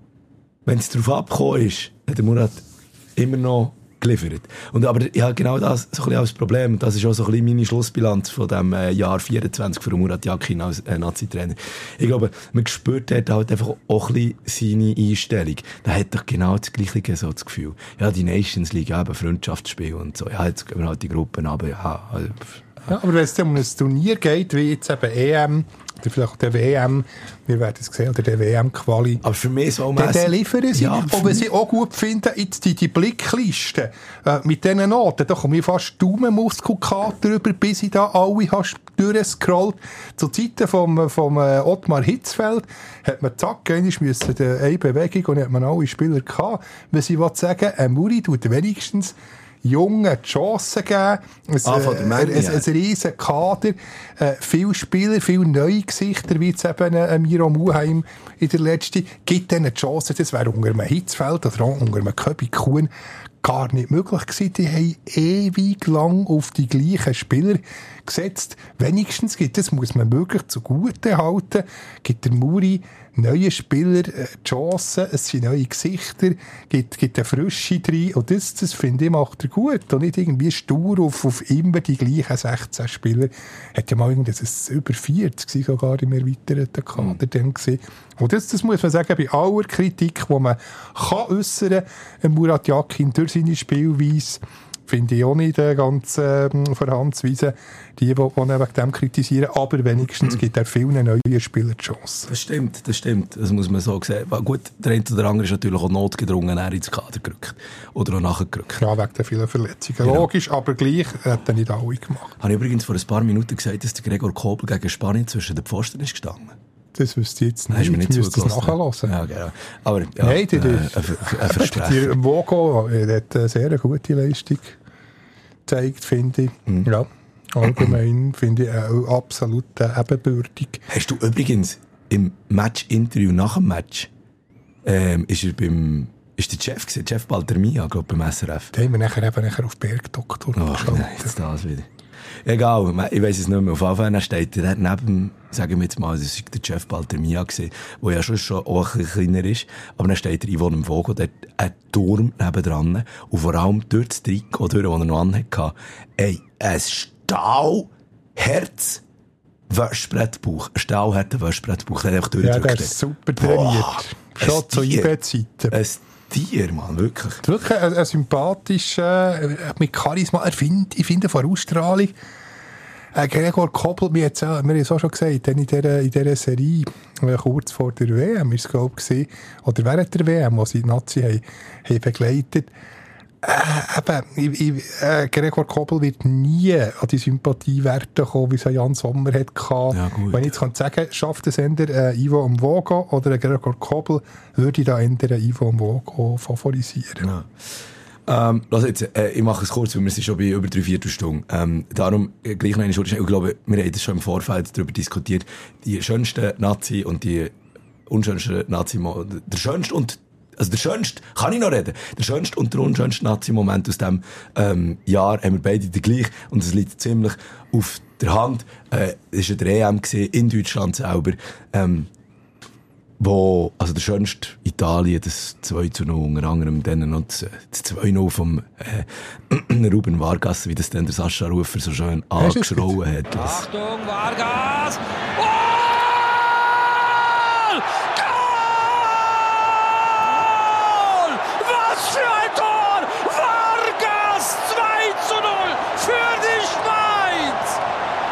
wenn es darauf abgekommen ist, hat der Murat immer noch geliefert. Und, aber ja, genau das so ein bisschen als Problem. Das ist auch so ein bisschen meine Schlussbilanz von dem äh, Jahr vierundzwanzig für Murat Yakin als äh, Nazi-Trainer. Ich glaube, man spürt dort halt einfach auch ein bisschen seine Einstellung. Da hat doch genau das Gleiche so das Gefühl. Ja, die Nations League, ja, eben Freundschaftsspiel und so. Ja, jetzt gehen wir halt die Gruppen runter. Ja, also, Ja, aber wenn es dann um ein Turnier geht, wie jetzt eben E M, oder vielleicht auch der W M, wir werden es sehen, oder der W M-Quali, aber für mich so dann, dann liefern sie. Ja, Und wenn sie auch gut finden, jetzt die, die Blickliste äh, mit diesen Noten, da komme ich fast Daumenmuskelkater drüber, bis ich da alle hast durchgescrollt. Zu Zeiten vom, vom äh, Ottmar Hitzfeld hat man zack, einmal müssen die eine Bewegung und hat man alle Spieler gehabt. Wenn sie sagen, ein Muri tut wenigstens Jungen die Chance geben, ein, Ah, von der Menge, ein, ja. ein riesen Kader, äh, viele Spieler, viele neue Gesichter, wie jetzt eben ein Miro Muheim in der letzten, gibt denen die Chance, das wäre unter einem Hitzfeld oder auch unter einem Köbi Kuhn gar nicht möglich gewesen. Die haben ewig lang auf die gleichen Spieler gesetzt. Wenigstens gibt es, muss man möglich zugute halten, gibt der Muri neue Spieler äh, die Chance, es sind neue Gesichter, gibt, gibt eine Frische drin und das, das finde ich, macht er gut und nicht irgendwie stur auf, auf immer die gleichen sechzehn Spieler. Hat ja mal irgendwie, das ist über vierzig sogar im erweiterten Kader mhm. dann gesehen. Und das, das muss man sagen, bei aller Kritik, die man kann äußern kann, Murat Yakin durch seine Spielweise, finde ich auch nicht äh, ganz äh, vorhandsweise, die, die, die wegen dem kritisieren, aber wenigstens gibt er vielen neuen Spielern die Chance. Das stimmt, das stimmt. Das muss man so sehen. Gut, der eine oder andere ist natürlich auch notgedrungen ins Kader gerückt. Oder auch nachgerückt. Ja, wegen der vielen Verletzungen. Genau. Logisch, aber gleich hat er nicht alle gemacht. Habe ich übrigens vor ein paar Minuten gesagt, dass der Gregor Kobel gegen Spanien zwischen den Pfosten ist gestanden. Das wüsste ich jetzt Hast du mir nicht. nicht Ich müsste es zugelassen? nachhören. Ja, genau. Aber, ja, Nein, der äh, ist- ein, Ver- ein Versprecher. Der Vogo äh, der hat eine sehr gute Leistung gezeigt, finde ich. Mhm. Ja, allgemein finde ich auch absolut äh, ebenbürtig. Hast du übrigens im Match-Interview nach dem Match, ähm, ist er beim, ist der Chef gewesen, Chef Baltermia, glaube ich, beim S R F. Da haben wir nachher eben nachher auf Bergdoktor Ach geschaut. nein, jetzt das wieder. Egal, ich weiss es nicht mehr. Auf jeden Fall steht er neben, sagen wir jetzt mal, das war der Chef Baltermia gewesen, der ja schon, schon auch ein bisschen kleiner ist. Aber dann steht er Yvonne im Vogel, dort ein Turm nebendran. Und vor allem durch das Trikot, durch, das er noch anhatte, ey, ein Stahlherz Wäschbrettbauch. Ein stahlharter Wäschbrettbauch. Der hat einfach Ja, der durchgedrückt. ist super trainiert. Schon zu I B zeiten Ein Tier, Mann, wirklich. Wirklich ein, ein sympathischer, äh, mit Charisma. Er find, ich finde von Ausstrahlung, äh, Gregor Kobel, wir, jetzt, äh, wir haben es auch schon gesagt, dann in dieser, in dieser Serie, äh, kurz vor der W M, ist es, glaube ich, gesehen, oder während der W M, wo sie die Nazi haben, haben begleitet, Äh, eben, ich, ich, äh, Gregor Kobel wird nie an die Sympathiewerte kommen, wie es Jan Sommer hat gehabt. Ja, gut. Wenn ich jetzt kann sagen, schafft es entweder äh, Ivo Mvogo oder ein Gregor Kobel, würde ich da entweder Ivo Mvogo favorisieren. Ja. Ähm, lass jetzt, äh, ich mache es kurz, weil wir sind schon bei über drei Viertelstunden. Ähm, darum, äh, gleich noch eine Schuld. Ich glaube, wir haben das schon im Vorfeld darüber diskutiert. Die schönste Nazi und die unschönste Nazi, der schönste und Also der schönste, kann ich noch reden, der schönste und der unschönste Nazi-Moment aus diesem ähm, Jahr haben wir beide den gleich und es liegt ziemlich auf der Hand. Äh, es war der E M gewesen, in Deutschland selber, ähm, wo, also der schönste Italien, das zwei zu null, unter anderem dann noch das, das zwei null vom äh, Ruben Vargas, wie das dann der Sascha Rufer so schön angeschrauen hat. Das, Achtung, Vargas! Oh! Was für ein Tor! Vargas zwei zu null für die Schweiz!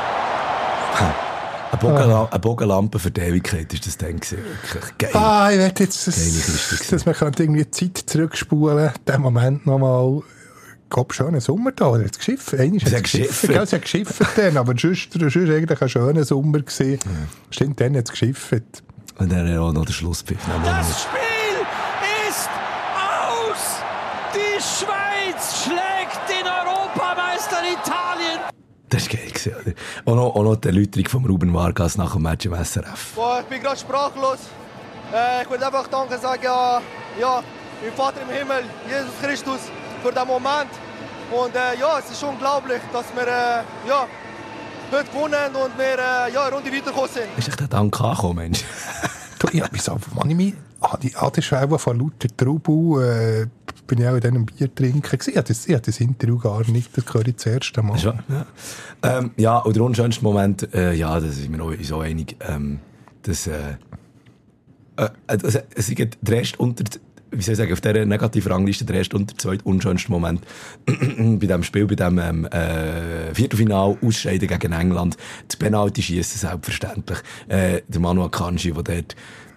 Eine Bogenla- eine Bogenlampe für die Ewigkeit ist das dann gewesen. Wirklich geil. Ah, ich werde jetzt, Geile Kiste das, dass man könnte irgendwie die Zeit zurückspulen, den Moment nochmal, gab schönen Sommer da, oder hat es geschiffen? Einmal hat Es es hat geschiffen, geschiffen. gell, es hat geschiffen dann, aber sonst, sonst eigentlich ein schöner Sommer gewesen. Ja. Stimmt, dann hat es geschiffen. Und dann auch noch der Schlusspfiff. Das Spiel ist aus! Die Schweiz schlägt den Meister Italien! Das war geil gewesen, oder? Auch noch, auch noch die Erläuterung von Ruben Vargas nach dem Match im S R F. Boah, ich bin gerade sprachlos. Äh, ich will einfach Danke sagen an ja, meinem Vater im Himmel, Jesus Christus, für den Moment. Und äh, ja, es ist unglaublich, dass wir äh, ja, heute gewonnen und wir äh, ja, eine Runde weitergekommen sind. Ist echt der Dank angekommen, Mensch? Du, ich hab mich so, wann ich mich an die Adenschwelle von lauter Trubel äh, bin ich auch in diesem Bier trinken gewesen. Ich habe das, ich habe das Interview gar nicht, das höre ich das erste Mal. Ja, ähm, ja, und der unschönste Moment, äh, ja, das ist mir noch so einig, ähm, dass, äh, äh, also, es ist der erste unter, wie soll ich sagen, auf dieser negativen Rangliste der erste und der zweite unschönste Moment bei diesem Spiel, bei diesem ähm, äh, Viertelfinal ausscheiden gegen England, das Penalty schießen selbstverständlich, äh, der Manu Akanji, der dort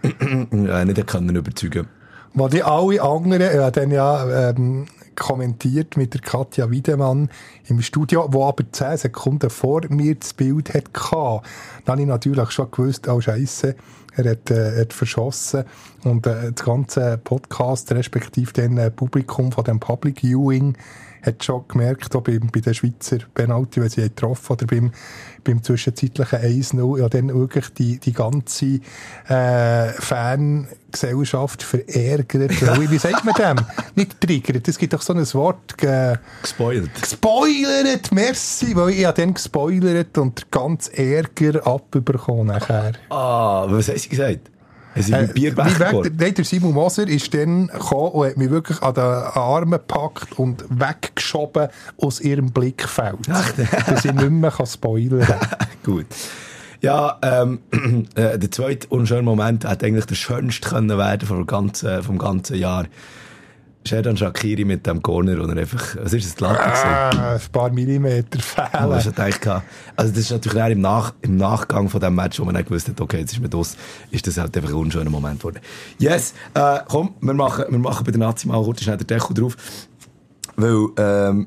äh, nicht können überzeugen. Wo die alle anderen, er hat dann ja ähm, kommentiert mit der Katja Wiedemann im Studio, wo aber zehn Sekunden vor mir das Bild hatte. Dann habe ich natürlich schon gewusst, oh Scheisse, er hat, äh, er hat verschossen. Und äh, das ganze Podcast, respektive dann äh, Publikum von dem Public Viewing, hat schon gemerkt, auch bei, bei den Schweizer Penalty, wenn sie getroffen oder beim, beim zwischenzeitlichen eins null, ja, dann wirklich die, die ganze äh, Fangesellschaft verärgert. Wie sagt man dem? Nicht triggert, es gibt doch so ein Wort. Ge- Gespoilert. Gespoilert, merci, weil ich habe dann gespoilert und den ganzen Ärger abbekommen nachher. Ah, was hast du gesagt? Haben sie mit Bier weggeworfen? Nein, der Simon Moser ist dann gekommen und hat mich wirklich an den Armen gepackt und weggeschoben aus ihrem Blickfeld. Ach, dass ich nicht mehr spoilern kann. Gut. Ja, ähm, äh, der zweite unschöne Moment hat eigentlich der schönste können werden vom ganzen, vom ganzen Jahr. Xherdan Shaqiri mit dem Corner, und er einfach, was ist das, die Latte ah, ein paar Millimeter fehlen. Oh, das gedacht, also das ist natürlich auch im, Nach, im Nachgang von dem Match, wo man dann gewusst hat, okay, jetzt ist man das, ist das halt einfach ein unschöner Moment geworden. Yes, äh, komm, wir machen, wir machen bei der Nazi mal kurz schnell den Deckel drauf, weil, ähm,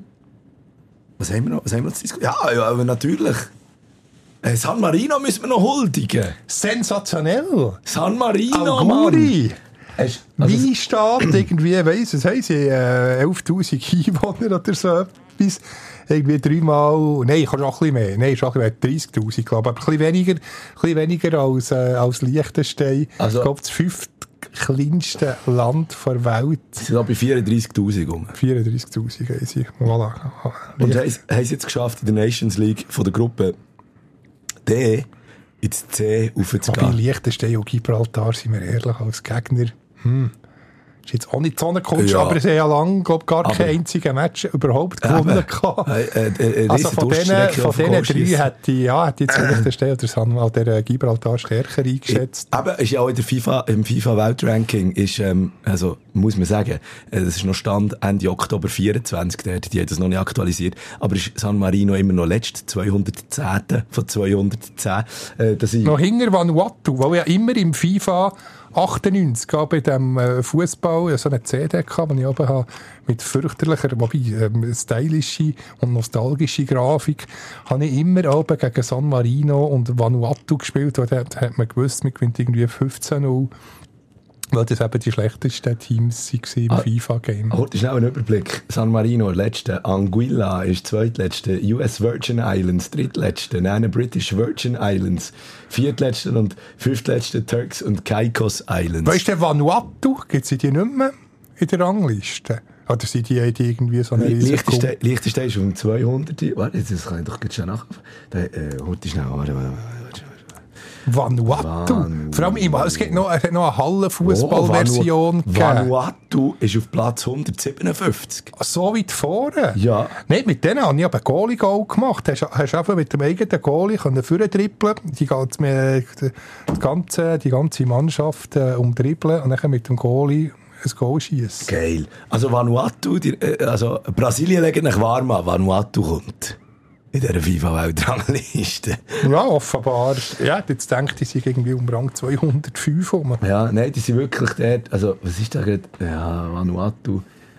was haben wir noch, was haben wir noch zu diskutieren? Ja, ja, aber natürlich. Äh, San Marino müssen wir noch huldigen. Sensationell. San Marino, Auguri. Mann. Hast, also wie steht irgendwie, weiss, was haben sie, äh, elftausend Einwohner oder so etwas? Irgendwie dreimal, nein, ich kann schon ein bisschen mehr, nein, schon ein bisschen mehr, dreissigtausend, glaube ich, aber ein bisschen weniger, ein bisschen weniger als, äh, als Liechtenstein. Also, ich glaube, das fünfte kleinste Land der Welt. Sie sind bei vierunddreissigtausend um. vierunddreissigtausend haben sie, voilà. Und haben es jetzt geschafft, in der Nations League von der Gruppe D ins C aufzugehen. Aber Liechtenstein und Gibraltar, sind wir ehrlich, als Gegner, hm, ist jetzt auch nicht so eine Kunst, ja. Aber sie haben ja lange, glaube gar kein einziges Match überhaupt gewonnen. Äh, äh, äh, also von denen, von denen drei hätte ich, ja, hätte jetzt Liechtenstein oder San an der Gibraltar stärker eingeschätzt. Aber ist ja auch in der FIFA, im FIFA-Weltranking, ist, ähm, also, muss man sagen, das ist noch Stand Ende Oktober vierundzwanzig, die, die hat das noch nicht aktualisiert, aber ist San Marino immer noch letzt, zweihundertzehn von zweihundertzehn. Äh, dass ich noch hinter Vanuatu, weil ja immer im FIFA achtundneunzig bei dem äh, Fußball so eine C D gehabt, die ich oben habe, mit fürchterlicher, wobei ähm, stylische und nostalgische Grafik, habe ich immer oben gegen San Marino und Vanuatu gespielt, und da hat man gewusst, man gewinnt irgendwie fünfzehn null, weil das eben die schlechtesten Teams waren im ah, FIFA-Game. Heute schnell einen Überblick. San Marino, letzte. Anguilla ist zweitletzte. U S Virgin Islands, drittletzte. Nein, British Virgin Islands, viertletzte. Und fünftletzte Turks und Caicos Islands. Weißt du, Vanuatu, gibt es die nicht mehr in der Rangliste? Oder sind die irgendwie so eine riesige... Liechtenstein ist um zweihundert. Warte, das kann ich doch schon nach... Äh, heute schnell, warte, warte, warte. Vanuatu. Vanu. Vor allem, im, es gibt noch, es hat noch eine Hallenfußballversion. Oh, Vanu, Vanuatu ist auf Platz hundertsiebenundfünfzig. So weit vorne? Ja. Nein, mit denen habe ich aber Goalie-Goal gemacht. Hast du einfach mit dem eigenen Goalie vortrippeln, die ganze, die ganze, die ganze Mannschaft äh, umtrippeln und dann mit dem Goalie ein Goal schießen. Geil. Also Vanuatu, die, also Brasilien legt nach warm an, Vanuatu kommt. In dieser FIFA-Weltrangliste. Ja, offenbar. Ja, jetzt denkt ich, sie sind irgendwie um Rang zweihundertfünf rum. Ja, nein, die sind wirklich dort. Also, was ist da gerade? Ja, Vanuatu.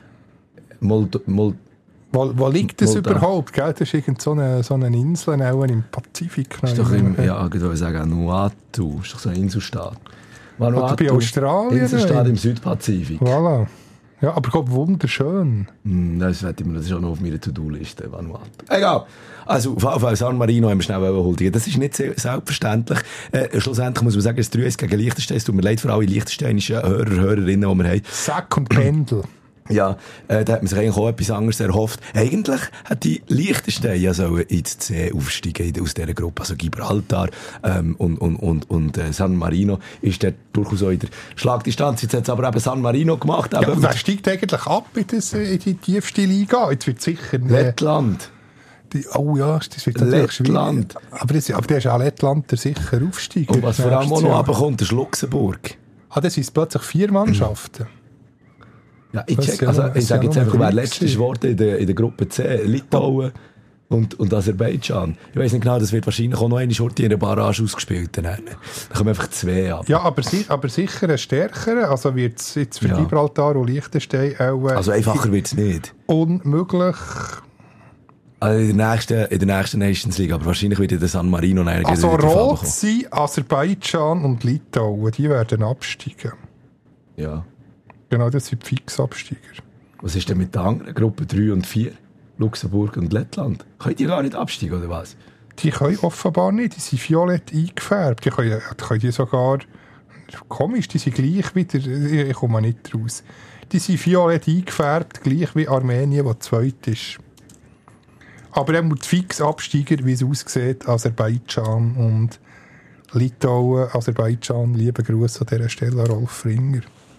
Mold, Mold, wo, wo liegt das Molda. Überhaupt? Gell? Das ist irgend so eine, so eine Insel auch im Pazifik. Ist doch im, ja, ich würde sagen, Vanuatu. Ist doch so ein Inselstaat. Vanuatu. Oder bei Australien? Inselstaat im Südpazifik. Voilà. Ja, aber ich glaube, wunderschön. Mm, das, das ist auch noch auf meiner To-Do-Liste, Vanuatu. Egal. Also, auf jeden Fall San Marino haben wir schnell huldigen. Das ist nicht sehr selbstverständlich. Äh, schlussendlich muss man sagen, es drei eins gegen Liechtenstein. Es tut mir leid für alle liechtensteinischen Hörer, Hörerinnen, die wir haben. Sack und Pendel. Ja, äh, da hat man sich eigentlich auch etwas anderes erhofft. Eigentlich hat die Liechtenstein ja so ins C aufsteigen aus dieser Gruppe. Also Gibraltar ähm, und, und, und, und äh, San Marino ist dort durchaus auch in der Schlagdistanz. Jetzt hat es aber eben San Marino gemacht. Ja, wer steigt eigentlich ab in, das, in die tiefste Liga? Jetzt wird sicher... Äh, Lettland. Die, oh ja, das wird natürlich Lettland. schwierig. Aber, das, aber der ist auch Lettland der sicher Aufsteiger. Und was vor allem auch noch runterkommt, ist Luxemburg. Ah, das sind plötzlich vier Mannschaften. Ja, ich check, also ich sage jetzt einfach, wer letztes geworden in der, in der Gruppe C, Litauen und, und Aserbaidschan. Ich weiss nicht genau, das wird wahrscheinlich auch noch eine Schurte in einer Barrage ausgespielt. Dann, dann kommen einfach zwei ab. Ja, aber, aber sicher ein stärkerer. Also wird es jetzt für ja. Gibraltar und Liechtenstein auch... Äh, also einfacher wird es nicht. Unmöglich. Also in der nächsten, in der nächsten Nations League, aber wahrscheinlich wird der San Marino... Also rot sind Aserbaidschan und Litauen, die werden absteigen. Ja. Genau, das sind Fixabsteiger. Was ist denn mit der anderen Gruppe drei und vier? Luxemburg und Lettland. Können die gar nicht absteigen, oder was? Die können offenbar nicht. Die sind violett eingefärbt. Die können, können die sogar... Komisch, die sind gleich wieder... Ich komme nicht raus. Die sind violett eingefärbt, gleich wie Armenien, das zweit ist. Aber er muss Fixabsteiger, wie es aussieht, Aserbaidschan und Litauen. Aserbaidschan, liebe Grüße an dieser Stelle, Rolf Ringer.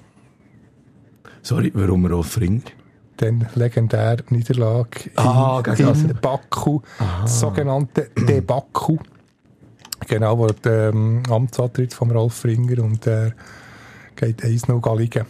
Sorry, warum Rolf Ringer? Den legendäre Niederlage ah, in, in Baku, das sogenannte Debaku. Genau, wo der ähm, Amtsantritt von Rolf Ringer und der geht eins null liegen.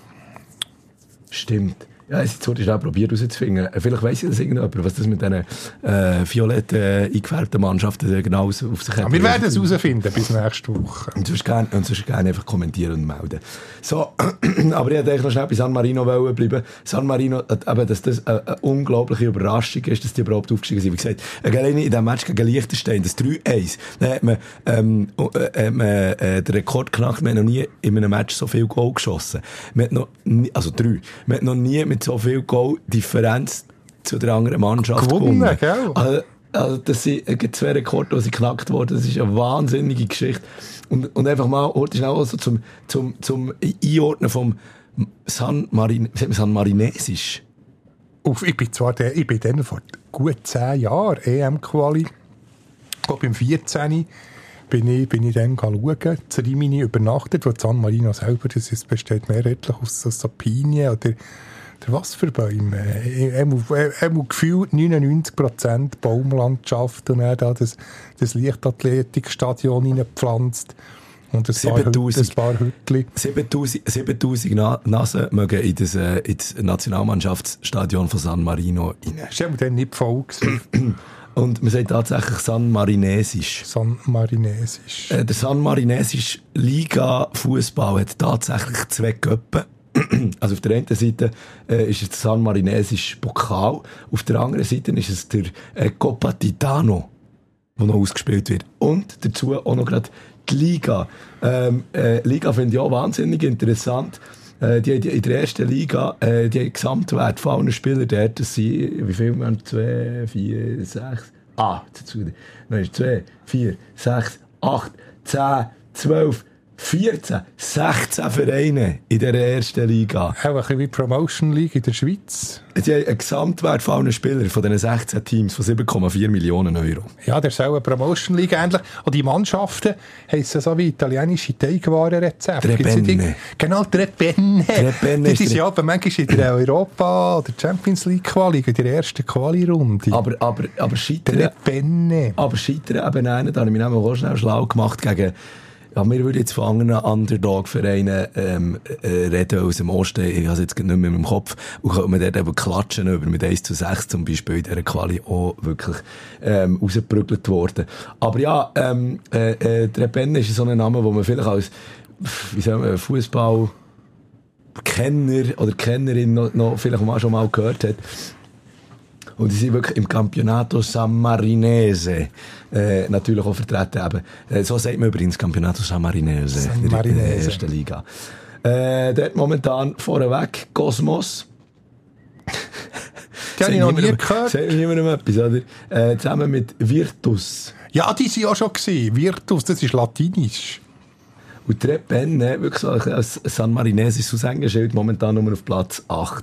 Stimmt. Ja, jetzt wurde ich auch probiert herauszufinden. Vielleicht weiss ich das irgendjemand, was das mit diesen äh, violetten, äh, eingefärbten Mannschaften genau auf sich hat. Ja, wir werden es herausfinden bis nächste Woche. Und sonst gerne, und sonst gerne einfach kommentieren und melden. So, aber ich wollte eigentlich noch schnell bei San Marino bleiben. San Marino, eben, dass das eine, eine unglaubliche Überraschung ist, dass die überhaupt aufgestiegen sind. Wie gesagt, alleine in diesem Match gegen Liechtenstein, das drei eins, da hat man, ähm, äh, man äh, den Rekord geknackt. Man hat noch nie in einem Match so viel Goal geschossen. Man hat noch nie, also drei. Man hat noch nie mit so viel Goal-Differenz zu der anderen Mannschaft gewonnen. gewonnen. Gell? Also, also das sind zwei Rekorde, die geknackt wurden. Das ist eine wahnsinnige Geschichte. Und, und einfach mal, heute schnell also zum, zum, zum Einordnen vom San, Marin, San Marinesisch. Auf, ich bin zwar der, ich bin dann vor gut zehn Jahren E M-Quali. Ich glaube, im vierzehn bin ich, bin ich dann schauen, zu Rimini übernachtet, wo San Marino selber, das ist, besteht mehrheitlich aus so Sapinien oder was für Bäume? Er muss gefühlt neunundneunzig Prozent Baumlandschaft und er da das, das Leichtathletikstadion reingepflanzt. Und ein paar Hütchen. siebentausend Nasen mögen in das, äh, in das Nationalmannschaftsstadion von San Marino rein. Das war dann nicht voll. Und man sagt tatsächlich San Marinesisch. San Marinesisch. Äh, der San Marinesisch Liga-Fußball hat tatsächlich zwei Köpfe. Also auf der einen Seite äh, ist es der San Marinesisch Pokal, auf der anderen Seite ist es der äh, Coppa Titano, der noch ausgespielt wird. Und dazu auch noch gerade die Liga. Ähm, äh, Liga finde ich auch wahnsinnig interessant. Äh, die, die, in der ersten Liga, äh, die Gesamtwert von allen Spielern dort, das sind, wie viel waren zwei, vier, sechs, ah, dazu, nein, zwei, vier, sechs, acht, zehn, zwölf, vierzehn, sechzehn Vereine in der ersten Liga. Auch ein bisschen wie Promotion League in der Schweiz. Die haben einen Gesamtwert von allen Spielern von diesen sechzehn Teams von sieben Komma vier Millionen Euro. Ja, das ist auch eine Promotion League ähnlich. Und die Mannschaften heissen so wie italienische Teigwarenrezepte. Trebenne. Genau, Trebenne. Trebenne das ist ja aber manchmal in der Europa- oder Champions League Quali, in der ersten Quali-Runde. Aber, aber, aber scheitern... Trebenne. Aber scheitern eben einen, da habe ich mich auch schnell schlau gemacht gegen... Ja, wir würden jetzt von anderen Underdog-Vereinen ähm, äh, reden aus dem Osten. Ich habe es jetzt nicht mehr im Kopf. Und können wir dort eben klatschen über mit eins zu sechs zum Beispiel in dieser Quali auch wirklich ähm, rausgeprügelt worden. Aber ja, ähm, äh, äh, Trebenne ist so ein Name, den man vielleicht als wie soll man, Fußball-Kenner oder Kennerin noch, noch vielleicht mal schon mal gehört hat. Und die sind wirklich im Campionato San Marinese äh, natürlich auch vertreten. Eben. Äh, so sagt man übrigens Campionato San Marinese, San in, Marinese. in der ersten Liga. Äh, dort momentan vorweg Cosmos, Die habe ich noch nie gehört. Sagt mir niemandem etwas, oder? Äh, zusammen mit Virtus. Ja, die waren auch schon gewesen. Virtus, das ist Latinisch. Und Tre Penne, wirklich so ein San Marinesisches Aushängeschild, momentan nur auf Platz acht.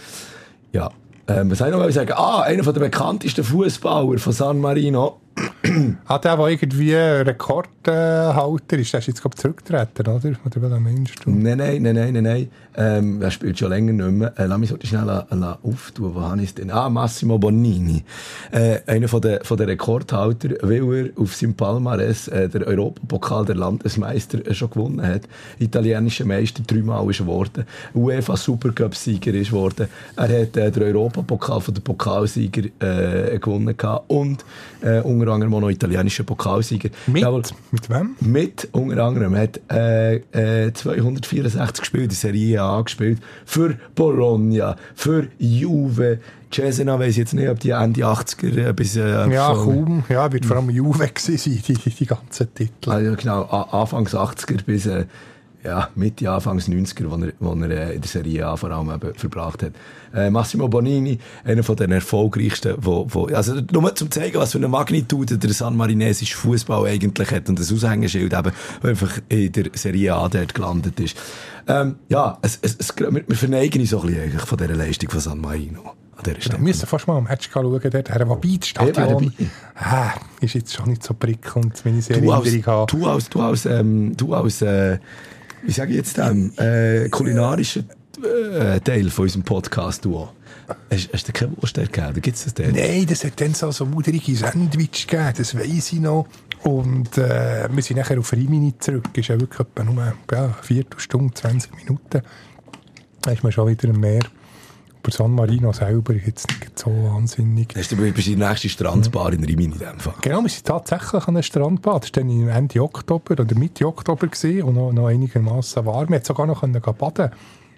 Ja. Ähm, was soll ich noch sagen? Ah, einer der bekanntesten Fußballer von San Marino. Ah, der, der irgendwie Rekordhalter ist, der ist jetzt, glaube ich, zurückgetreten, oder? Oder welcher meinst du? Nein, nein, nein, nein, nein, nein. Ähm, er spielt schon länger nicht mehr. Äh, lass mich so schnell äh, auftun. Wo habe ich es denn? Ah, Massimo Bonini. Äh, einer von der, von der Rekordhalter, weil er auf seinem Palmares äh, der Europapokal der Landesmeister äh, schon gewonnen hat. Italienischer Meister dreimal ist geworden. UEFA Supercup-Sieger ist geworden. Er hat äh, den Europapokal von der Pokalsieger äh, gewonnen gehabt. Und äh, unter anderem auch noch italienischen Pokalsieger. Mit? Jawohl, mit wem? Mit, unter anderem. Er hat äh, äh, zweihundertvierundsechzig gespielt, in Serie A gespielt. Für Bologna, für Juve. Cesena weiss jetzt nicht, ob die Ende achtziger bis... Äh, ja, so, kaum. Ja, wird vor allem Juve gewesen sein, die, die, die ganzen Titel. Also genau, a- Anfangs achtziger bis... Äh, ja, Mitte, Anfangs neunziger, wo er, wo er äh, in der Serie A vor allem eben verbracht hat. Äh, Massimo Bonini, einer von den erfolgreichsten, wo, wo, also nur zum zeigen, was für eine Magnitude der San Marinesische Fußball eigentlich hat und das Aushängeschild eben, der einfach in der Serie A dort gelandet ist. Ähm, ja, es, es, es, wir, wir verneigen uns so ein bisschen eigentlich von dieser Leistung von San Marino. Wir müssen fast mal am Match schauen, dort, wobei das Stadion äh, ist jetzt schon nicht so prickelnd, wenn ich sehr du als, Erinnerung habe. Du als, du als, ähm, du als äh, wie sage ich jetzt dem, äh, kulinarischer äh, Teil von unserem Podcast, du auch. Hast, hast du keine Wurst gegeben? Oder gibt es das denn? Nein, das hat dann so, so muderige Sandwich gegeben, das weiss ich noch. Und äh, wir sind nachher auf Rimini zurück. Das ist ja wirklich etwa nur ja, eine Viertelstunde, zwanzig Minuten. Da ist man schon wieder im Meer. Aber San Marino selber ist jetzt nicht so wahnsinnig. Hast du bist die nächste Strandbar in Rimini in dem Fall? Genau, wir sind tatsächlich an einem Strandbad. Das war dann Ende Oktober oder Mitte Oktober gewesen und noch, noch einigermaßen warm. Wir konnten sogar noch baden.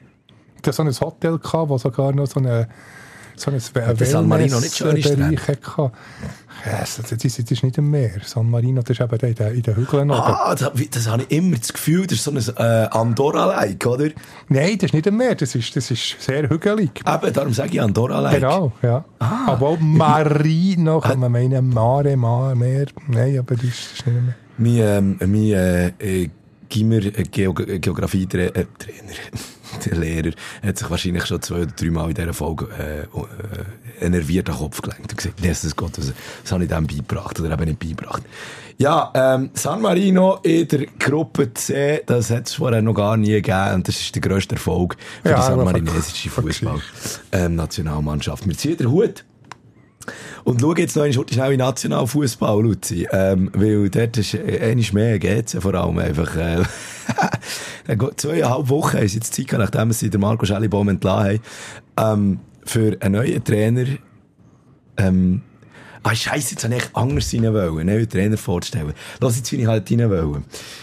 Da so ein Hotel gehabt, wo sogar noch so eine so ein Wellness-Bereich hatte. Yes, das, das ist nicht im Meer. San Marino, das ist eben in den, in den Hügeln. Ah, das, das habe ich immer das Gefühl, das ist so ein äh, Andorra-like, oder? Nein, das ist nicht im Meer, das ist, das ist sehr hügelig. Eben, darum sage ich Andorra-like. Genau, ja. Ah. Aber auch Marino, kann man meinen, Mare, Mare, Meer. Nein, aber das ist nicht mehr. Mein, ähm, mein äh, Gimmer äh, Geog- Geografie-Trainer, äh, der Lehrer, hat sich wahrscheinlich schon zwei oder drei Mal in dieser Folge äh, äh, enerviert an den Kopf gelenkt und gesagt, Jesus Gott, was, was habe ich dem beigebracht oder eben nicht beigebracht. Ja, ähm, San Marino in der Gruppe C, das hat es vorher noch gar nie gegeben und das ist der grösste Erfolg für ja, die San Marinesische Fußball-Nationalmannschaft. Ähm, Wir ziehen den Hut. Und schau jetzt noch einmal schnell in Nationalfußball, Luzi, ähm, weil dort ist einmal mehr geht's vor allem einfach, äh, zweieinhalb Wochen haben sie jetzt Zeit gehabt, nachdem sie den Marco Schellibaum entlassen haben, ähm, für einen neuen Trainer, ähm, ah, scheisse, jetzt habe ich anders rein wollen, einen neuen Trainer vorzustellen. Lass jetzt, wie ich halt rein wollen.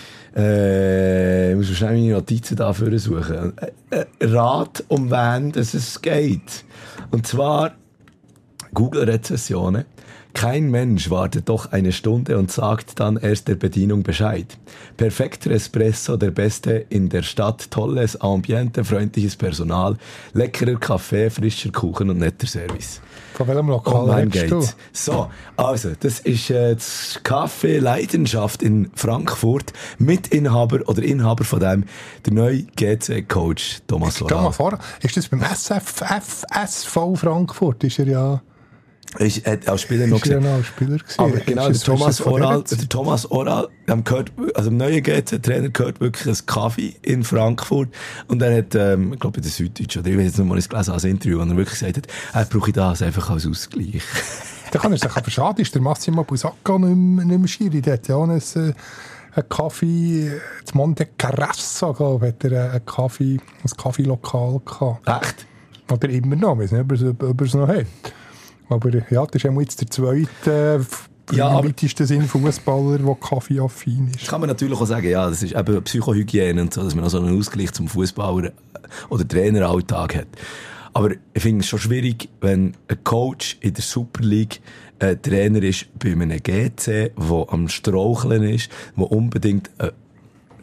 Äh, ich muss schnell meine Notizen dafür suchen. Äh, äh, Rat, um wen dass es geht. Und zwar, Google-Rezessionen. Kein Mensch wartet doch eine Stunde und sagt dann erst der Bedienung Bescheid. Perfekter Espresso, der beste in der Stadt, tolles Ambiente, freundliches Personal, leckerer Kaffee, frischer Kuchen und netter Service. Von welchem Lokal redest du? So, also, das ist äh, das Café Leidenschaft in Frankfurt. Mitinhaber oder Inhaber von dem, der neue G C-Coach Thomas Oral. Thomas Oral? Ist das beim S F F S V Frankfurt? Ist er ja... Ich hätte als Spieler noch gesehen. Ja, Spieler gewesen. Aber genau, der Thomas Oral, der der Thomas Oral, haben gehört, also im neuen G C-Trainer gehört wirklich ein Kaffee in Frankfurt. Und er hat, ähm, ich glaube, in der Süddeutschen, oder ich weiß jetzt noch mal, ich gelesen als Interview, wo er wirklich gesagt hat, er brauche das einfach als Ausgleich. Da kann er sich aber schade, ist der Massimo Busacca nicht mehr, nicht mehr Schiri. Der hat ja auch einen, einen Kaffee, das Monte Carrasso, glaube ich, hat er einen Kaffee, ein Kaffeelokal gehabt. Echt? Oder immer noch, ich weiß nicht, ob er, ob er es noch hat. Aber ja, das ist jetzt der zweite, äh, ja, im weitesten Sinn Fußballer, der kaffeeaffin ist. Das kann man natürlich auch sagen, ja, das ist eben Psychohygiene und so, dass man auch so einen Ausgleich zum Fußballer oder Traineralltag hat. Aber ich finde es schon schwierig, wenn ein Coach in der Super League ein Trainer ist bei einem G C, der am Straucheln ist, der unbedingt äh,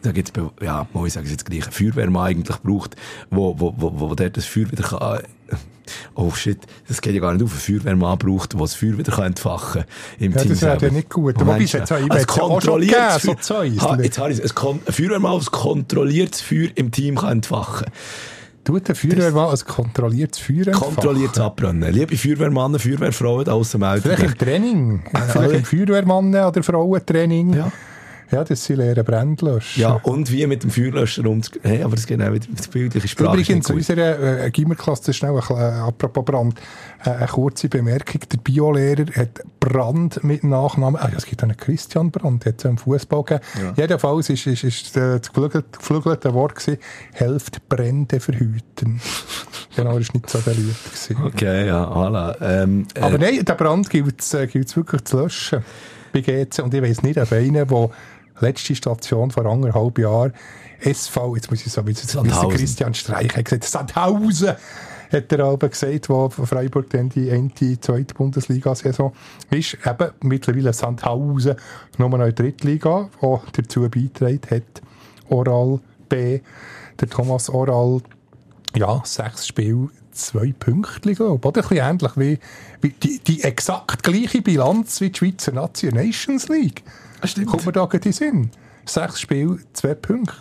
da gibt's, ja, muss ich sagen, jetzt gleich, ein Feuerwehrmann eigentlich braucht, wo, wo, wo, wo der das Feuer wieder kann, oh shit, das geht ja gar nicht auf, ein Feuerwehrmann braucht, der das Feuer wieder kann entfachen kann. Ja, das wäre ja nicht gut. Aber wie es jetzt auch schon gegeben, so Zeug. Ha, jetzt habe ich es. Ein Feuerwehrmann, das kontrolliertes Feuer im Team kann entfachen kann. Tut der Feuerwehrmann ein kontrolliertes Feuer entfachen? Kontrolliertes Abbrennen. Liebe Feuerwehrmannen, Feuerwehrfrauen, da aussen melden. Vielleicht im Training. Vielleicht im Feuerwehrmannen- oder Frauentraining. Ja. Ja, das sind leere Brandlöscher. Ja, und wie mit dem Feuerlöscher umzugehen. Hey, aber das geht auch wieder mit der bildlichen Sprache. Übrigens, in unserer äh, Gimmerklasse, das ist schnell, äh, apropos Brand, äh, eine kurze Bemerkung. Der Biolehrer hat Brand mit Nachnamen. Ah ja, es gibt einen Christian Brand, hat es im Fußball gegeben. Ja. Jedenfalls ist, ist, ist das geflügelte Wort gewesen, «Helft Brände verhüten». Genau, das war nicht so beliebt gewesen. Okay, ja, voilà. Ähm, äh, aber nein, den Brand gilt es äh, wirklich zu löschen. Bei G C. Und ich weiss nicht, ob einer, der letzte Station vor anderthalb Jahren S V, jetzt muss ich sagen, jetzt ist Christian Streich hat gesagt, Sandhausen, hat er aber gesagt, wo Freiburg dann die eine, zweite Bundesliga-Saison ist. Eben mittlerweile Sandhausen nur noch in der Drittliga, die dazu beigetragen hat. Oral B, der Thomas Oral, ja, sechs Spiele, zwei Punkte, glaube ich. Oder ein bisschen ähnlich wie, wie die, die exakt gleiche Bilanz wie die Schweizer Nazi Nations League. Stimmt. Kommt mir da in den Sinn. Sechs Spiele, zwei Punkte.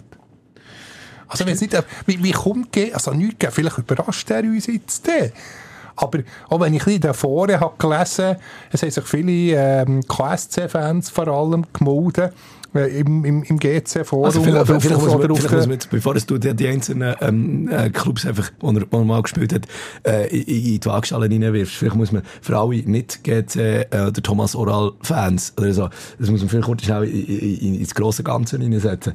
Also, wenn es nicht, wie, wie kommt es? Also, nichts, vielleicht überrascht er uns jetzt. Aber auch wenn ich ein bisschen davor habe gelesen, es haben sich viele ähm, K S C-Fans vor allem gemeldet, im, im, im G C-Forum. Also vielleicht, oder vielleicht, auf, muss man, oder vielleicht muss man jetzt, bevor du die, die einzelnen ähm, äh, Clubs einfach, wo er, wo er mal gespielt hat, äh, in, in die Waagschale reinwirfst, vielleicht muss man für alle nicht G C äh, oder Thomas Oral-Fans oder so, das muss man vielleicht kurz schnell in, in, ins grosse Ganze reinsetzen.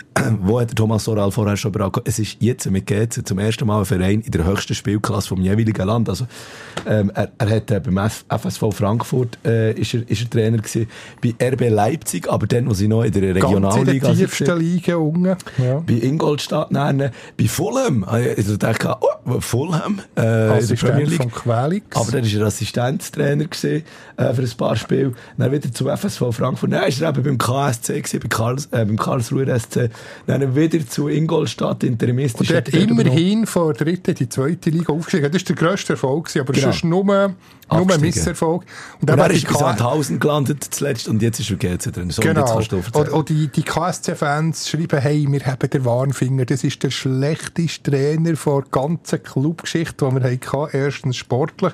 Wo hat der Thomas Oral vorher schon überall gehabt? Es ist jetzt mit G C zum ersten Mal ein Verein in der höchsten Spielklasse vom jeweiligen Land. Also, ähm, er, er hat äh, beim F- F S V Frankfurt äh, ist er, ist er Trainer gewesen, bei R B Leipzig, aber dann, wo sie noch in der Regionalliga sind. Ganz in der tiefsten Liga unten. Ja. Bei Ingolstadt, nein, bei Fulham. Ich dachte, oh, Fulham, äh, in der Premier League. Von Quelix. Aber dann war er Assistenztrainer gewesen, äh, für ein paar Spiele. Dann wieder zum F S V Frankfurt. Dann war er eben beim K S C gewesen, bei Karls, äh, beim Karlsruher S C. Dann wieder zu Ingolstadt, interimistisch. Und er hat immerhin von der dritten in die zweite Liga aufgestiegen. Das war der grösste Erfolg, aber genau. Sonst nur, nur Misserfolg. Und, und er ist bei Sandhausen gelandet zuletzt und jetzt ist er G C drin. So, genau. Und, und die, die K S C-Fans schreiben, hey, wir haben den Warnfinger, das ist der schlechteste Trainer der ganzen Clubgeschichte, die wir hatten. Erstens sportlich.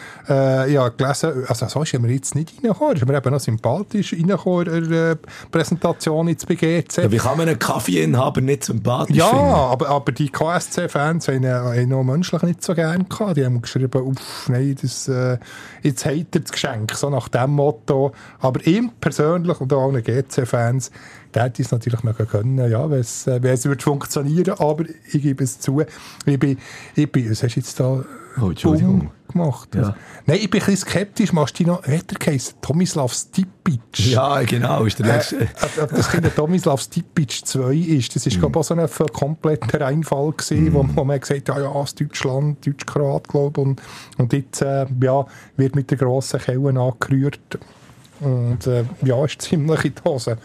Äh, ja, gelesen, also so ist mir jetzt nicht reingekommen. Ist mir eben noch sympathisch reingekommen in der äh, Präsentation jetzt bei G C. Ja, wie kann man einen Kaffeeinhaber nicht sympathisch ja, finden? Ja, aber, aber die K S C-Fans haben ihn noch menschlich nicht so gerne gehabt. Die haben geschrieben, uff, nein, das, äh, jetzt hat er das Geschenk, so nach dem Motto. Aber ihm persönlich und auch allen G C-Fans, der hätte es natürlich mal können, ja, wenn es, äh, wenn es würde funktionieren, aber ich gebe es zu. Ich bin, ich bin, was hast du jetzt da? Oh, Entschuldigung. Gemacht. Ja. Nein, ich bin ein bisschen skeptisch. Machst du noch, hat er geheißen? Tomislav Stipic. Ja, genau, ist der letzte. Äh, ob das Kind der Tomislav Stipic zwei ist, das war, mm. glaube ich, auch so ein kompletter Reinfall gewesen, mm. wo, wo man gesagt hat, ja, ja, aus Deutschland, Deutsch-Kroat, glaube ich, und, und jetzt, äh, ja, wird mit der grossen Kelle angerührt. Und, äh, ja, ist ziemlich in die Hose.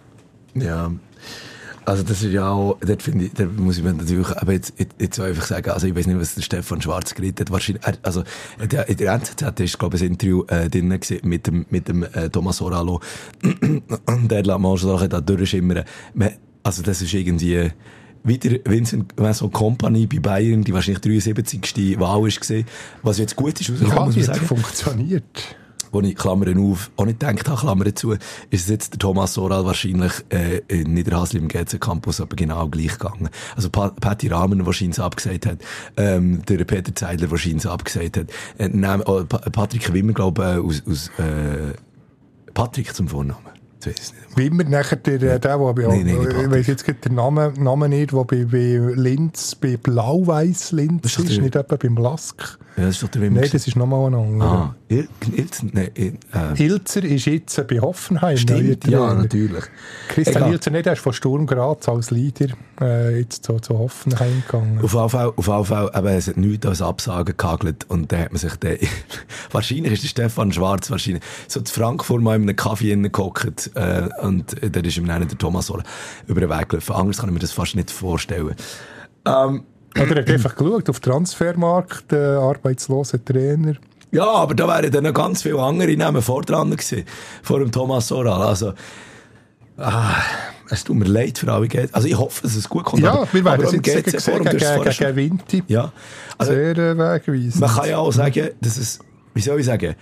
Ja. Also das ist ja auch, dort finde ich, da muss ich mir natürlich, aber jetzt, jetzt einfach sagen, also ich weiß nicht, was der Stefan Schwarz geredet hat, wahrscheinlich, also in der N Z Z ist, glaube ich, ein Interview äh, drin gewesen mit dem, mit dem äh, Thomas Oralo und der lässt mal schon da durchschimmern. Also das ist irgendwie wieder Vincent Vincent Kompany bei Bayern, die wahrscheinlich dreiundsiebzigste Wahl ist gesehen, was jetzt gut ist, rausgekommen, ja, muss man sagen. Funktioniert. Wo ich Klammern auf, auch nicht gedacht habe, Klammern zu, ist es jetzt der Thomas Oral wahrscheinlich äh, in Niederhasli im G C Campus aber genau gleich gegangen. Also pa- Patti Rahmer wahrscheinlich abgesagt hat, ähm, der Peter Zeidler wahrscheinlich abgesagt hat, äh, nehm, oh, pa- Patrick Wimmer, glaube ich, äh, aus, aus äh, Patrick zum Vornamen. Wimmer, nachher der, der, der, der bei, nee, nee, ich weiss jetzt den Namen, Namen nicht, der bei, bei Linz, bei Blau-Weiß Linz ist, ist nicht etwa beim Lask. Ja, das ist doch der Wimmer. Nein, das ist nochmal ein anderer. Ah, Il- Ilzer, nee, äh. Ilzer ist jetzt bei Hoffenheim. Stimmt, ja, natürlich. Christian Egal. Ilzer, nicht, er ist von Sturm Graz als Leader äh, jetzt zu, zu Hoffenheim gegangen. Auf jeden Fall, auf jeden Fall, aber es hat nichts als Absagen gehagelt und dann hat man sich dann, wahrscheinlich ist der Stefan Schwarz wahrscheinlich so zu Frankfurt mal in einem Kaffee gehockt und, äh, und da ist ihm dann der Thomas Oral über den Weg gelaufen. Anders kann ich mir das fast nicht vorstellen. Ähm, Oder er hat einfach geschaut auf den Transfermarkt, äh, arbeitsloser Trainer. Ja, aber da wären dann noch ganz viele andere Namen vor dran gewesen, vor dem Thomas Oral. Also, ah, es tut mir leid für alle G C. Also ich hoffe, dass es gut kommt. Ja, aber, wir werden aber es jetzt G C-Forum, gegen, gegen, gegen, gegen Winti. Ja. Also, sehr äh, wegweisend. Man kann ja auch sagen, dass es, wie soll ich sagen,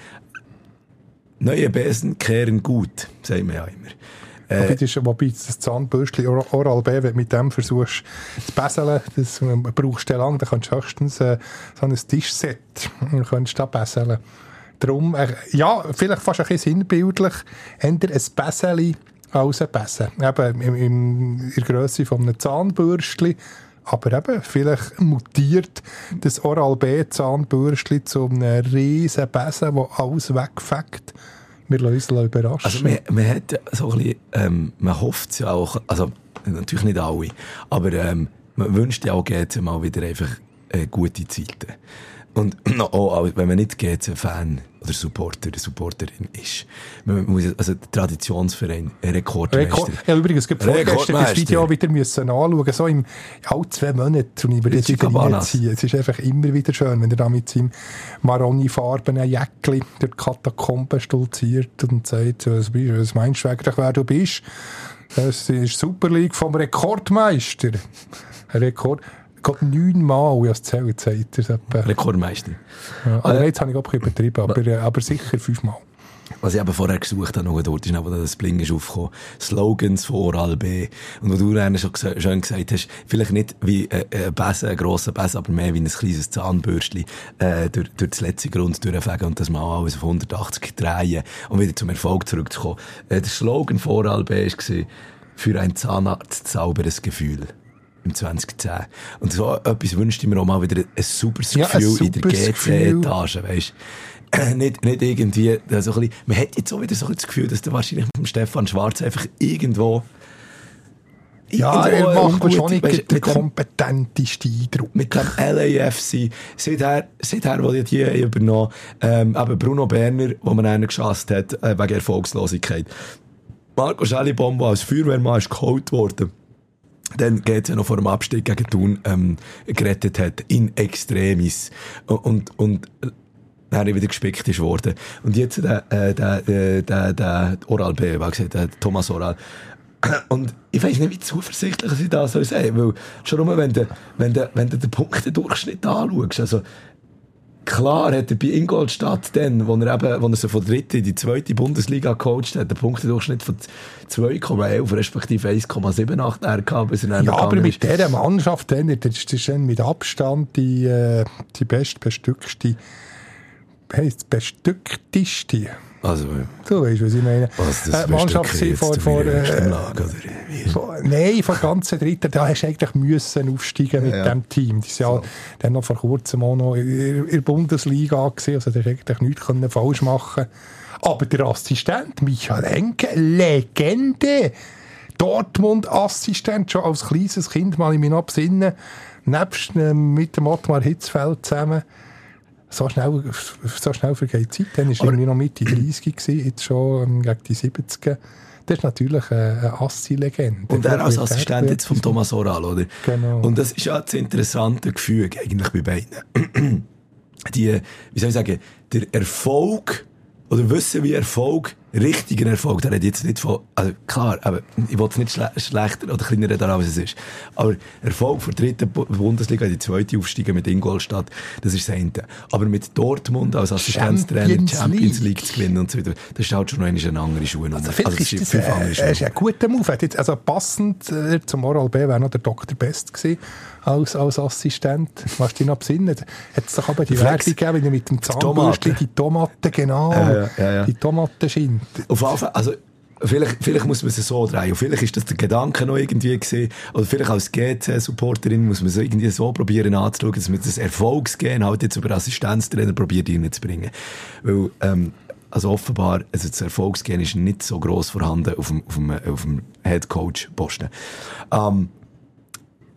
neue Besen kehren gut, sagen wir ja immer. Äh, wobei, das, wobei das Zahnbürstchen Oral-B, wenn du mit dem versuchst zu beseln, das äh, brauchst du lang, dann kannst du höchstens äh, so ein Tischset, dann kannst du da beseln. Darum, äh, ja, vielleicht fast ein bisschen sinnbildlich, eher ein Beseli als ein Besen. Eben im, im, in der Grösse von einem Zahnbürstchen. Aber eben, vielleicht mutiert das Oral-B-Zahnbürstchen zu einem riesen Besen, der alles wegfängt. Wir lassen uns überraschen. Also man, man hat so ein bisschen, ähm, man hofft es ja auch, also natürlich nicht alle, aber ähm, man wünscht ja auch G C mal wieder einfach äh, gute Zeiten. Und auch, wenn man nicht G C-Fan oder Supporter, Supporterin ist. Man muss, also der Traditionsverein, ein Rekordmeister. Rekord, ja, übrigens, es gibt vorgestern das Video wieder müssen anschauen, so im, alle zwei Monate, und ich würde jetzt wieder reinziehen. Es ist einfach immer wieder schön, wenn er da mit seinem maroni-farbenen Jäckli durch die Katakomben stolziert und sagt, was, bist, was meinst du eigentlich, wer du bist? Das ist Super League vom Rekordmeister. Ein Rekord. Gerade neunmal, ich habe es zählt, sagt er. Rekordmeister. Ja, also äh, jetzt habe ich auch ein bisschen übertrieben, aber, aber sicher fünfmal. Was ich eben vorher gesucht habe, noch dort ist, wo das Bling ist aufgekommen. Slogans von Oral-B. Und wo du dann schon gesa- schön gesagt hast, vielleicht nicht wie ein, ein Besen, ein grosser Besen, aber mehr wie ein kleines Zahnbürstchen, äh, durch, durch das letzte Grund durchfegen und das mal alles auf hundertachtzig drehen und wieder zum Erfolg zurückzukommen. Äh, der Slogan von Oral-B war, für ein Zahnarzt sauberes Gefühl. Im zwanzig zehn. Und so etwas wünschte ich mir auch mal wieder ein super Gefühl, ja, ein in der G C-Etage, weisst du. nicht, nicht irgendwie, so ein bisschen, man hat jetzt auch wieder so das Gefühl, dass der wahrscheinlich mit dem Stefan Schwarz einfach irgendwo, ja, irgendwo er macht schon nicht weißt, den kompetentesten Eindruck. Mit dem L A F C, seither, seither, wo die die übernommen, ähm, eben Bruno Berner, wo man einen geschasst hat, äh, wegen Erfolgslosigkeit. Marco Schelli-Bombo als Feuerwehrmann ist geholt worden. Dann geht es ja noch vor dem Abstieg gegen Thun ähm, gerettet hat, in Extremis. Und, und, und dann wieder gespickt ist worden. Und jetzt der, äh, der, der, der, der Oral-B, was gesagt, der Thomas Oral. Und ich weiss nicht, wie zuversichtlich ich das soll sagen, weil schon nur, wenn du, wenn du, wenn du den Punktedurchschnitt anschaust, also klar hat er bei Ingolstadt dann, wo er eben, wo er so von der dritten in die zweite Bundesliga gecoacht hat, den Punktedurchschnitt von zwei Komma elf respektive eins Komma achtzehn R gehabt, bis er dann ja, aber ist. mit dieser Mannschaft, dann, das ist dann mit Abstand die, äh, die bestbestückte, heisst bestückteste. Also, du weißt, was ich meine. Was das äh, Mannschaft sie vor, vor, äh, Lage, vor, nein, vor ganzen Dritten, da hast du eigentlich müssen aufsteigen mit ja. dem Team. Die sind ja dann noch vor kurzem auch noch in der Bundesliga gewesen, also da hast du eigentlich nichts können falsch machen. Aber der Assistent, Michael Henke, Legende, Dortmund-Assistent, schon als kleines Kind, mal in mich noch besinnen, nebst äh, mit dem Ottmar Hitzfeld zusammen. So schnell, so schnell vergeht die Zeit. Dann war ich noch Mitte dreißig gewesen, jetzt schon ähm, gegen die siebziger. Das ist natürlich eine, eine Assi-Legende. Und er als Assistent jetzt von Thomas Oral, oder? Genau. Und das ist ja das interessante Gefühl eigentlich bei beiden. Die, wie soll ich sagen, der Erfolg, oder wissen wie Erfolg, richtigen Erfolg, der redet jetzt nicht von, also klar, aber ich will es nicht schle- schlechter oder kleiner reden, als es ist. Aber Erfolg von der dritten Bundesliga in die zweite aufsteigen mit Ingolstadt, das ist das eine. Aber mit Dortmund als Assistenztrainer Champions, Champions League zu gewinnen und so weiter, das ist halt schon noch eine andere Schuhe. Also vielleicht also, ist das, das äh, ist ein guter Move. Jetzt, also passend äh, zum Oral-B wäre noch der Doktor Best gewesen. Als, als Assistent. Weißt du dich noch besinnen? Hat es doch aber die Werbung gegeben, wenn er mit dem Zahnbürstchen die Tomaten, genau, ja, ja, ja, ja. die Tomaten schinnt. Auf jeden Fall, also, vielleicht, vielleicht muss man es so drehen. Und vielleicht ist das der Gedanke noch irgendwie gesehen. Oder vielleicht als G C-Supporterin muss man es irgendwie so probieren anzuschauen, dass man das Erfolgsgehen halt jetzt über Assistenztrainer probiert reinzubringen. Weil, ähm, also offenbar, also das Erfolgsgehen ist nicht so gross vorhanden auf dem, auf dem, auf dem Head-Coach-Posten. Ähm,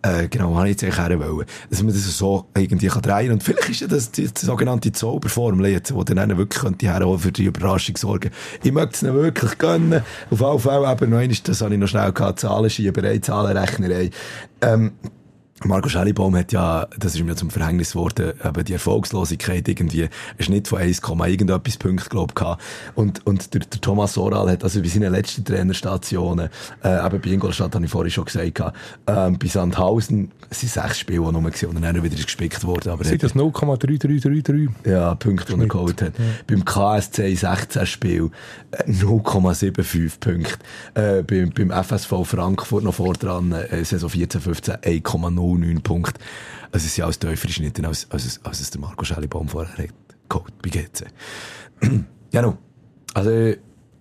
Äh, genau, habe ich jetzt eigentlich wollen, dass man das so irgendwie kann drehen. Und vielleicht ist ja das die, die sogenannte Zauberformel jetzt, die dann wirklich könnte herholen für die Überraschung sorgen. Ich möchte es ihnen wirklich gönnen. Auf alle Fälle eben noch einmal, das habe ich noch schnell gehabt, Zahlenschieberei, Zahlenrechnerei. Ähm, Marco Schellibaum hat ja, das ist mir zum Verhängnis geworden, eben die Erfolgslosigkeit irgendwie, ein Schnitt von eins, irgendetwas Punkte, glaub ich, gehabt. Und, und der, der Thomas Soral hat also bei seinen letzten Trainerstationen, äh, eben bei Ingolstadt, habe ich vorhin schon gesagt, ähm, bei Sandhausen, es sind sechs Spiele, die nur gewesen, und dann wieder ist gespickt worden. Aber sind das null Komma drei drei drei drei? Ja, Punkte, die er geholt hat. Ja. Beim K S C sechzehn Spiel, äh, null Komma fünfundsiebzig Punkte. Äh, beim, beim F S V Frankfurt noch vor dran, äh, Saison vierzehn fünfzehn, eins Komma null neun Punkte. Also es sind alles tiefere Schnitte, als, als, als es der Marco Schellibaum vorher hat geholt bei G C. Ja, no. Also, ich,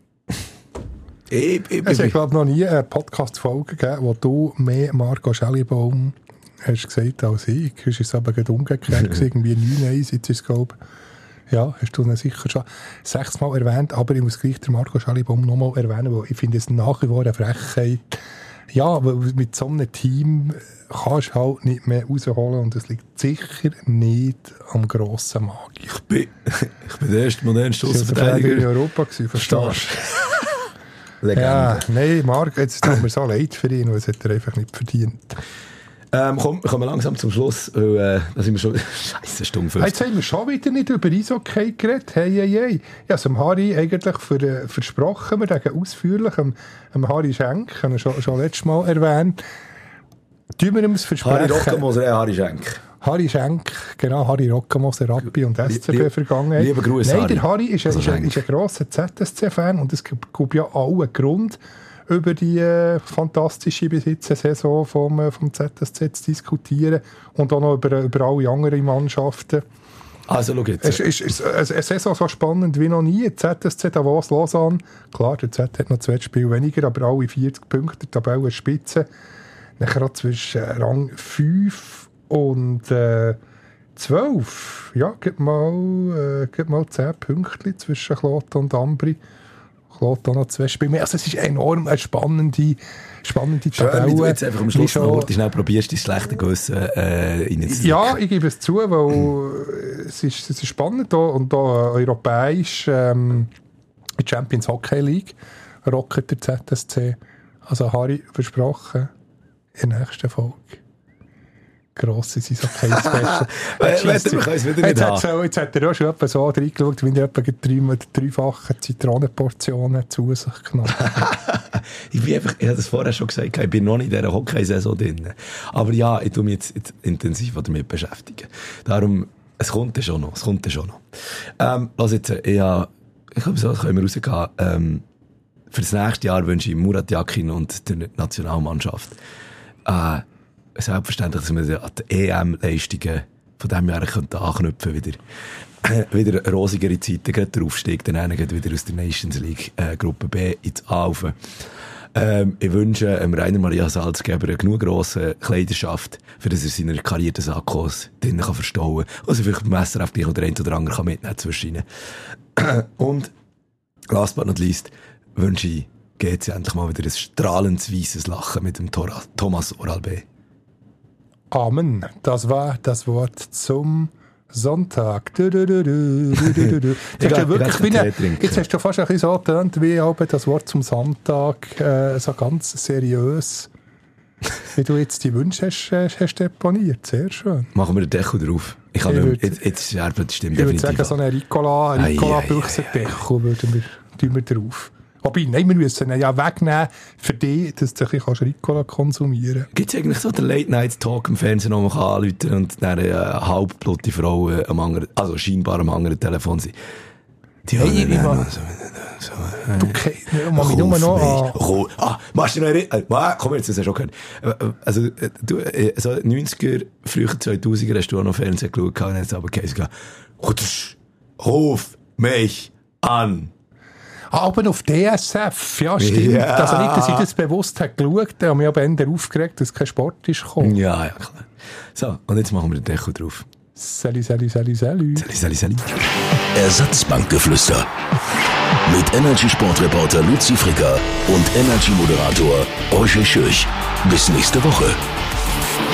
ich, ich, es hat, glaube ich, noch nie eine Podcast-Folge gegeben, wo du mehr Marco Schellibaum hast gesagt als ich. Es ist aber gerade umgekehrt, irgendwie neun eins, jetzt ist es, glaube ich, ja, hast du ihn sicher schon sechsmal erwähnt, aber ich muss gleich den Marco Schellibaum nochmal erwähnen, weil ich finde es nach wie vor eine Frechheit. Ja, mit so einem Team kannst du halt nicht mehr rausholen und es liegt sicher nicht am grossen Magier. Ich bin, ich bin der erste moderne Stossverteidiger in Europa gewesen, verstehst du? Ja, nein, Marc, jetzt tut mir so leid für ihn, weil es hat er einfach nicht verdient. Ähm, komm, wir kommen langsam zum Schluss, weil, äh, da sind wir schon, scheisse Stunde fünfzig. Jetzt haben wir schon wieder nicht über Eishockey geredet, hey, hey, hey. Ich habe dem Harry eigentlich für, äh, versprochen, wir sagen ausführlich, dem, dem Harry Schenk, habe ich schon, schon letztes Mal erwähnt, tun wir ihm das Versprechen. Harry Rockenmoser, ja, Harry Schenk. Harry Schenk, genau, Harry Rockenmoser, Rappi und S C B-Vergangenheit. Lieber Gruß, Nein, Harry. der Harry ist, also ist, ein, ist ein grosser Z S C-Fan und es gibt, gibt ja auch einen Grund, über die äh, fantastische Besitzsaison vom, äh, vom Z S C zu diskutieren und auch noch über, über alle anderen Mannschaften. Also, schau jetzt. Es ist, ist, ist eine Saison so spannend wie noch nie. Z S C, Davos, Lausanne. Klar, der Z hat noch zwei Spiele weniger, aber alle vierzig Punkte, Tabellenspitze. Nachher auch zwischen Rang fünf und äh, zwölf. Ja, gibt mal, äh, gibt mal zehn Punkte zwischen Kloten und Ambri. Kloten noch zwei Spiele mehr. Also es ist enorm eine spannende, spannende Tabelle. Schön, wie du jetzt einfach am Schluss noch schnell probierst, dein schlechte Gewissen äh, reinzuziehen. Ja, ich gebe es zu, weil es, ist, es ist spannend hier und hier europäisch ähm, die Champions Hockey League rocket der Z S C. Also Harry versprochen, in der nächsten Folge grosses Eishockey-Special. Jetzt, jetzt, jetzt hat er auch schon etwa so reingeschaut, wie er etwa drei, dreifache Zitronenportionen zu sich genommen ich, bin einfach, ich habe das vorher schon gesagt, ich bin noch nicht in dieser Hockey-Saison drin. Aber ja, ich tue mich jetzt, jetzt intensiv damit beschäftigen. Darum, es kommt ja schon noch. Es kommt ja schon noch. Ähm, lass jetzt, ich, habe, ich glaube, so können wir rausgehen. Ähm, für das nächste Jahr wünsche ich Murat Yakin und der Nationalmannschaft äh, selbstverständlich, dass wir an die E M-Leistungen von diesem Jahr anknüpfen wieder. wieder rosigere Zeiten, gerade der Aufstieg, dann geht wieder aus der Nations League äh, Gruppe B ins A rauf. Ähm, ich wünsche ähm, Rainer Maria Salzgeber eine genug grosse Kleiderschaft, für dass er seine karierten Sakkos drinnen kann verstauen kann. Also vielleicht beim Messer auf dich oder ein oder andere kann mitnehmen zwischen ihnen. Und last but not least wünsche ich G C endlich mal wieder ein strahlendes weißes Lachen mit dem Tora, Thomas Oral B. Amen. Das war das Wort zum Sonntag. Du, du, du, du, du, du. Jetzt, hast du wirklich wie eine, jetzt hast du fast ein bisschen so getönt, wie aber das Wort zum Sonntag äh, so ganz seriös, wie du jetzt die Wünsche hast, hast deponiert. Sehr schön. Machen wir den Deckel drauf. Ich kann ich nicht, jetzt, jetzt sterben die Stimme definitiv. Ich würde sagen, so einen Ricola, Ricola-Büchsen-Deckel würden wir, tun wir drauf. Wobei, nein, wir müssen ihn ja wegnehmen für dich, dass du ein bisschen Ricola konsumieren kannst. Gibt es eigentlich so den Late-Night-Talk im Fernsehen, wo man anrufen kann und dann eine äh, halbblutige Frau äh, am anderen, also scheinbar am anderen Telefon sind? Die hey, ich immer... So, so, äh, du kennst mich nur noch an... Ah, machst du noch erinnern? Ah, komm jetzt, das hast du schon gehört. Also, du, also neunziger, früher zweitausender hast du auch noch Fernsehen geschaut und jetzt aber gesagt, ruf mich an. Aber auf D S F, ja, stimmt. Ja. Also nicht, dass ich das bewusst habe geschaut, da habe ich aber Ende aufgeregt, dass kein Sport ist gekommen. Ja, ja, klar. So, und jetzt machen wir den Deckel drauf. Salut, salut, salut, salut. Salut, salut, salut. Ersatzbankgeflüster. Mit Energy-Sportreporter Luzi Fricker und Energy-Moderator Roger Schürch. Bis nächste Woche.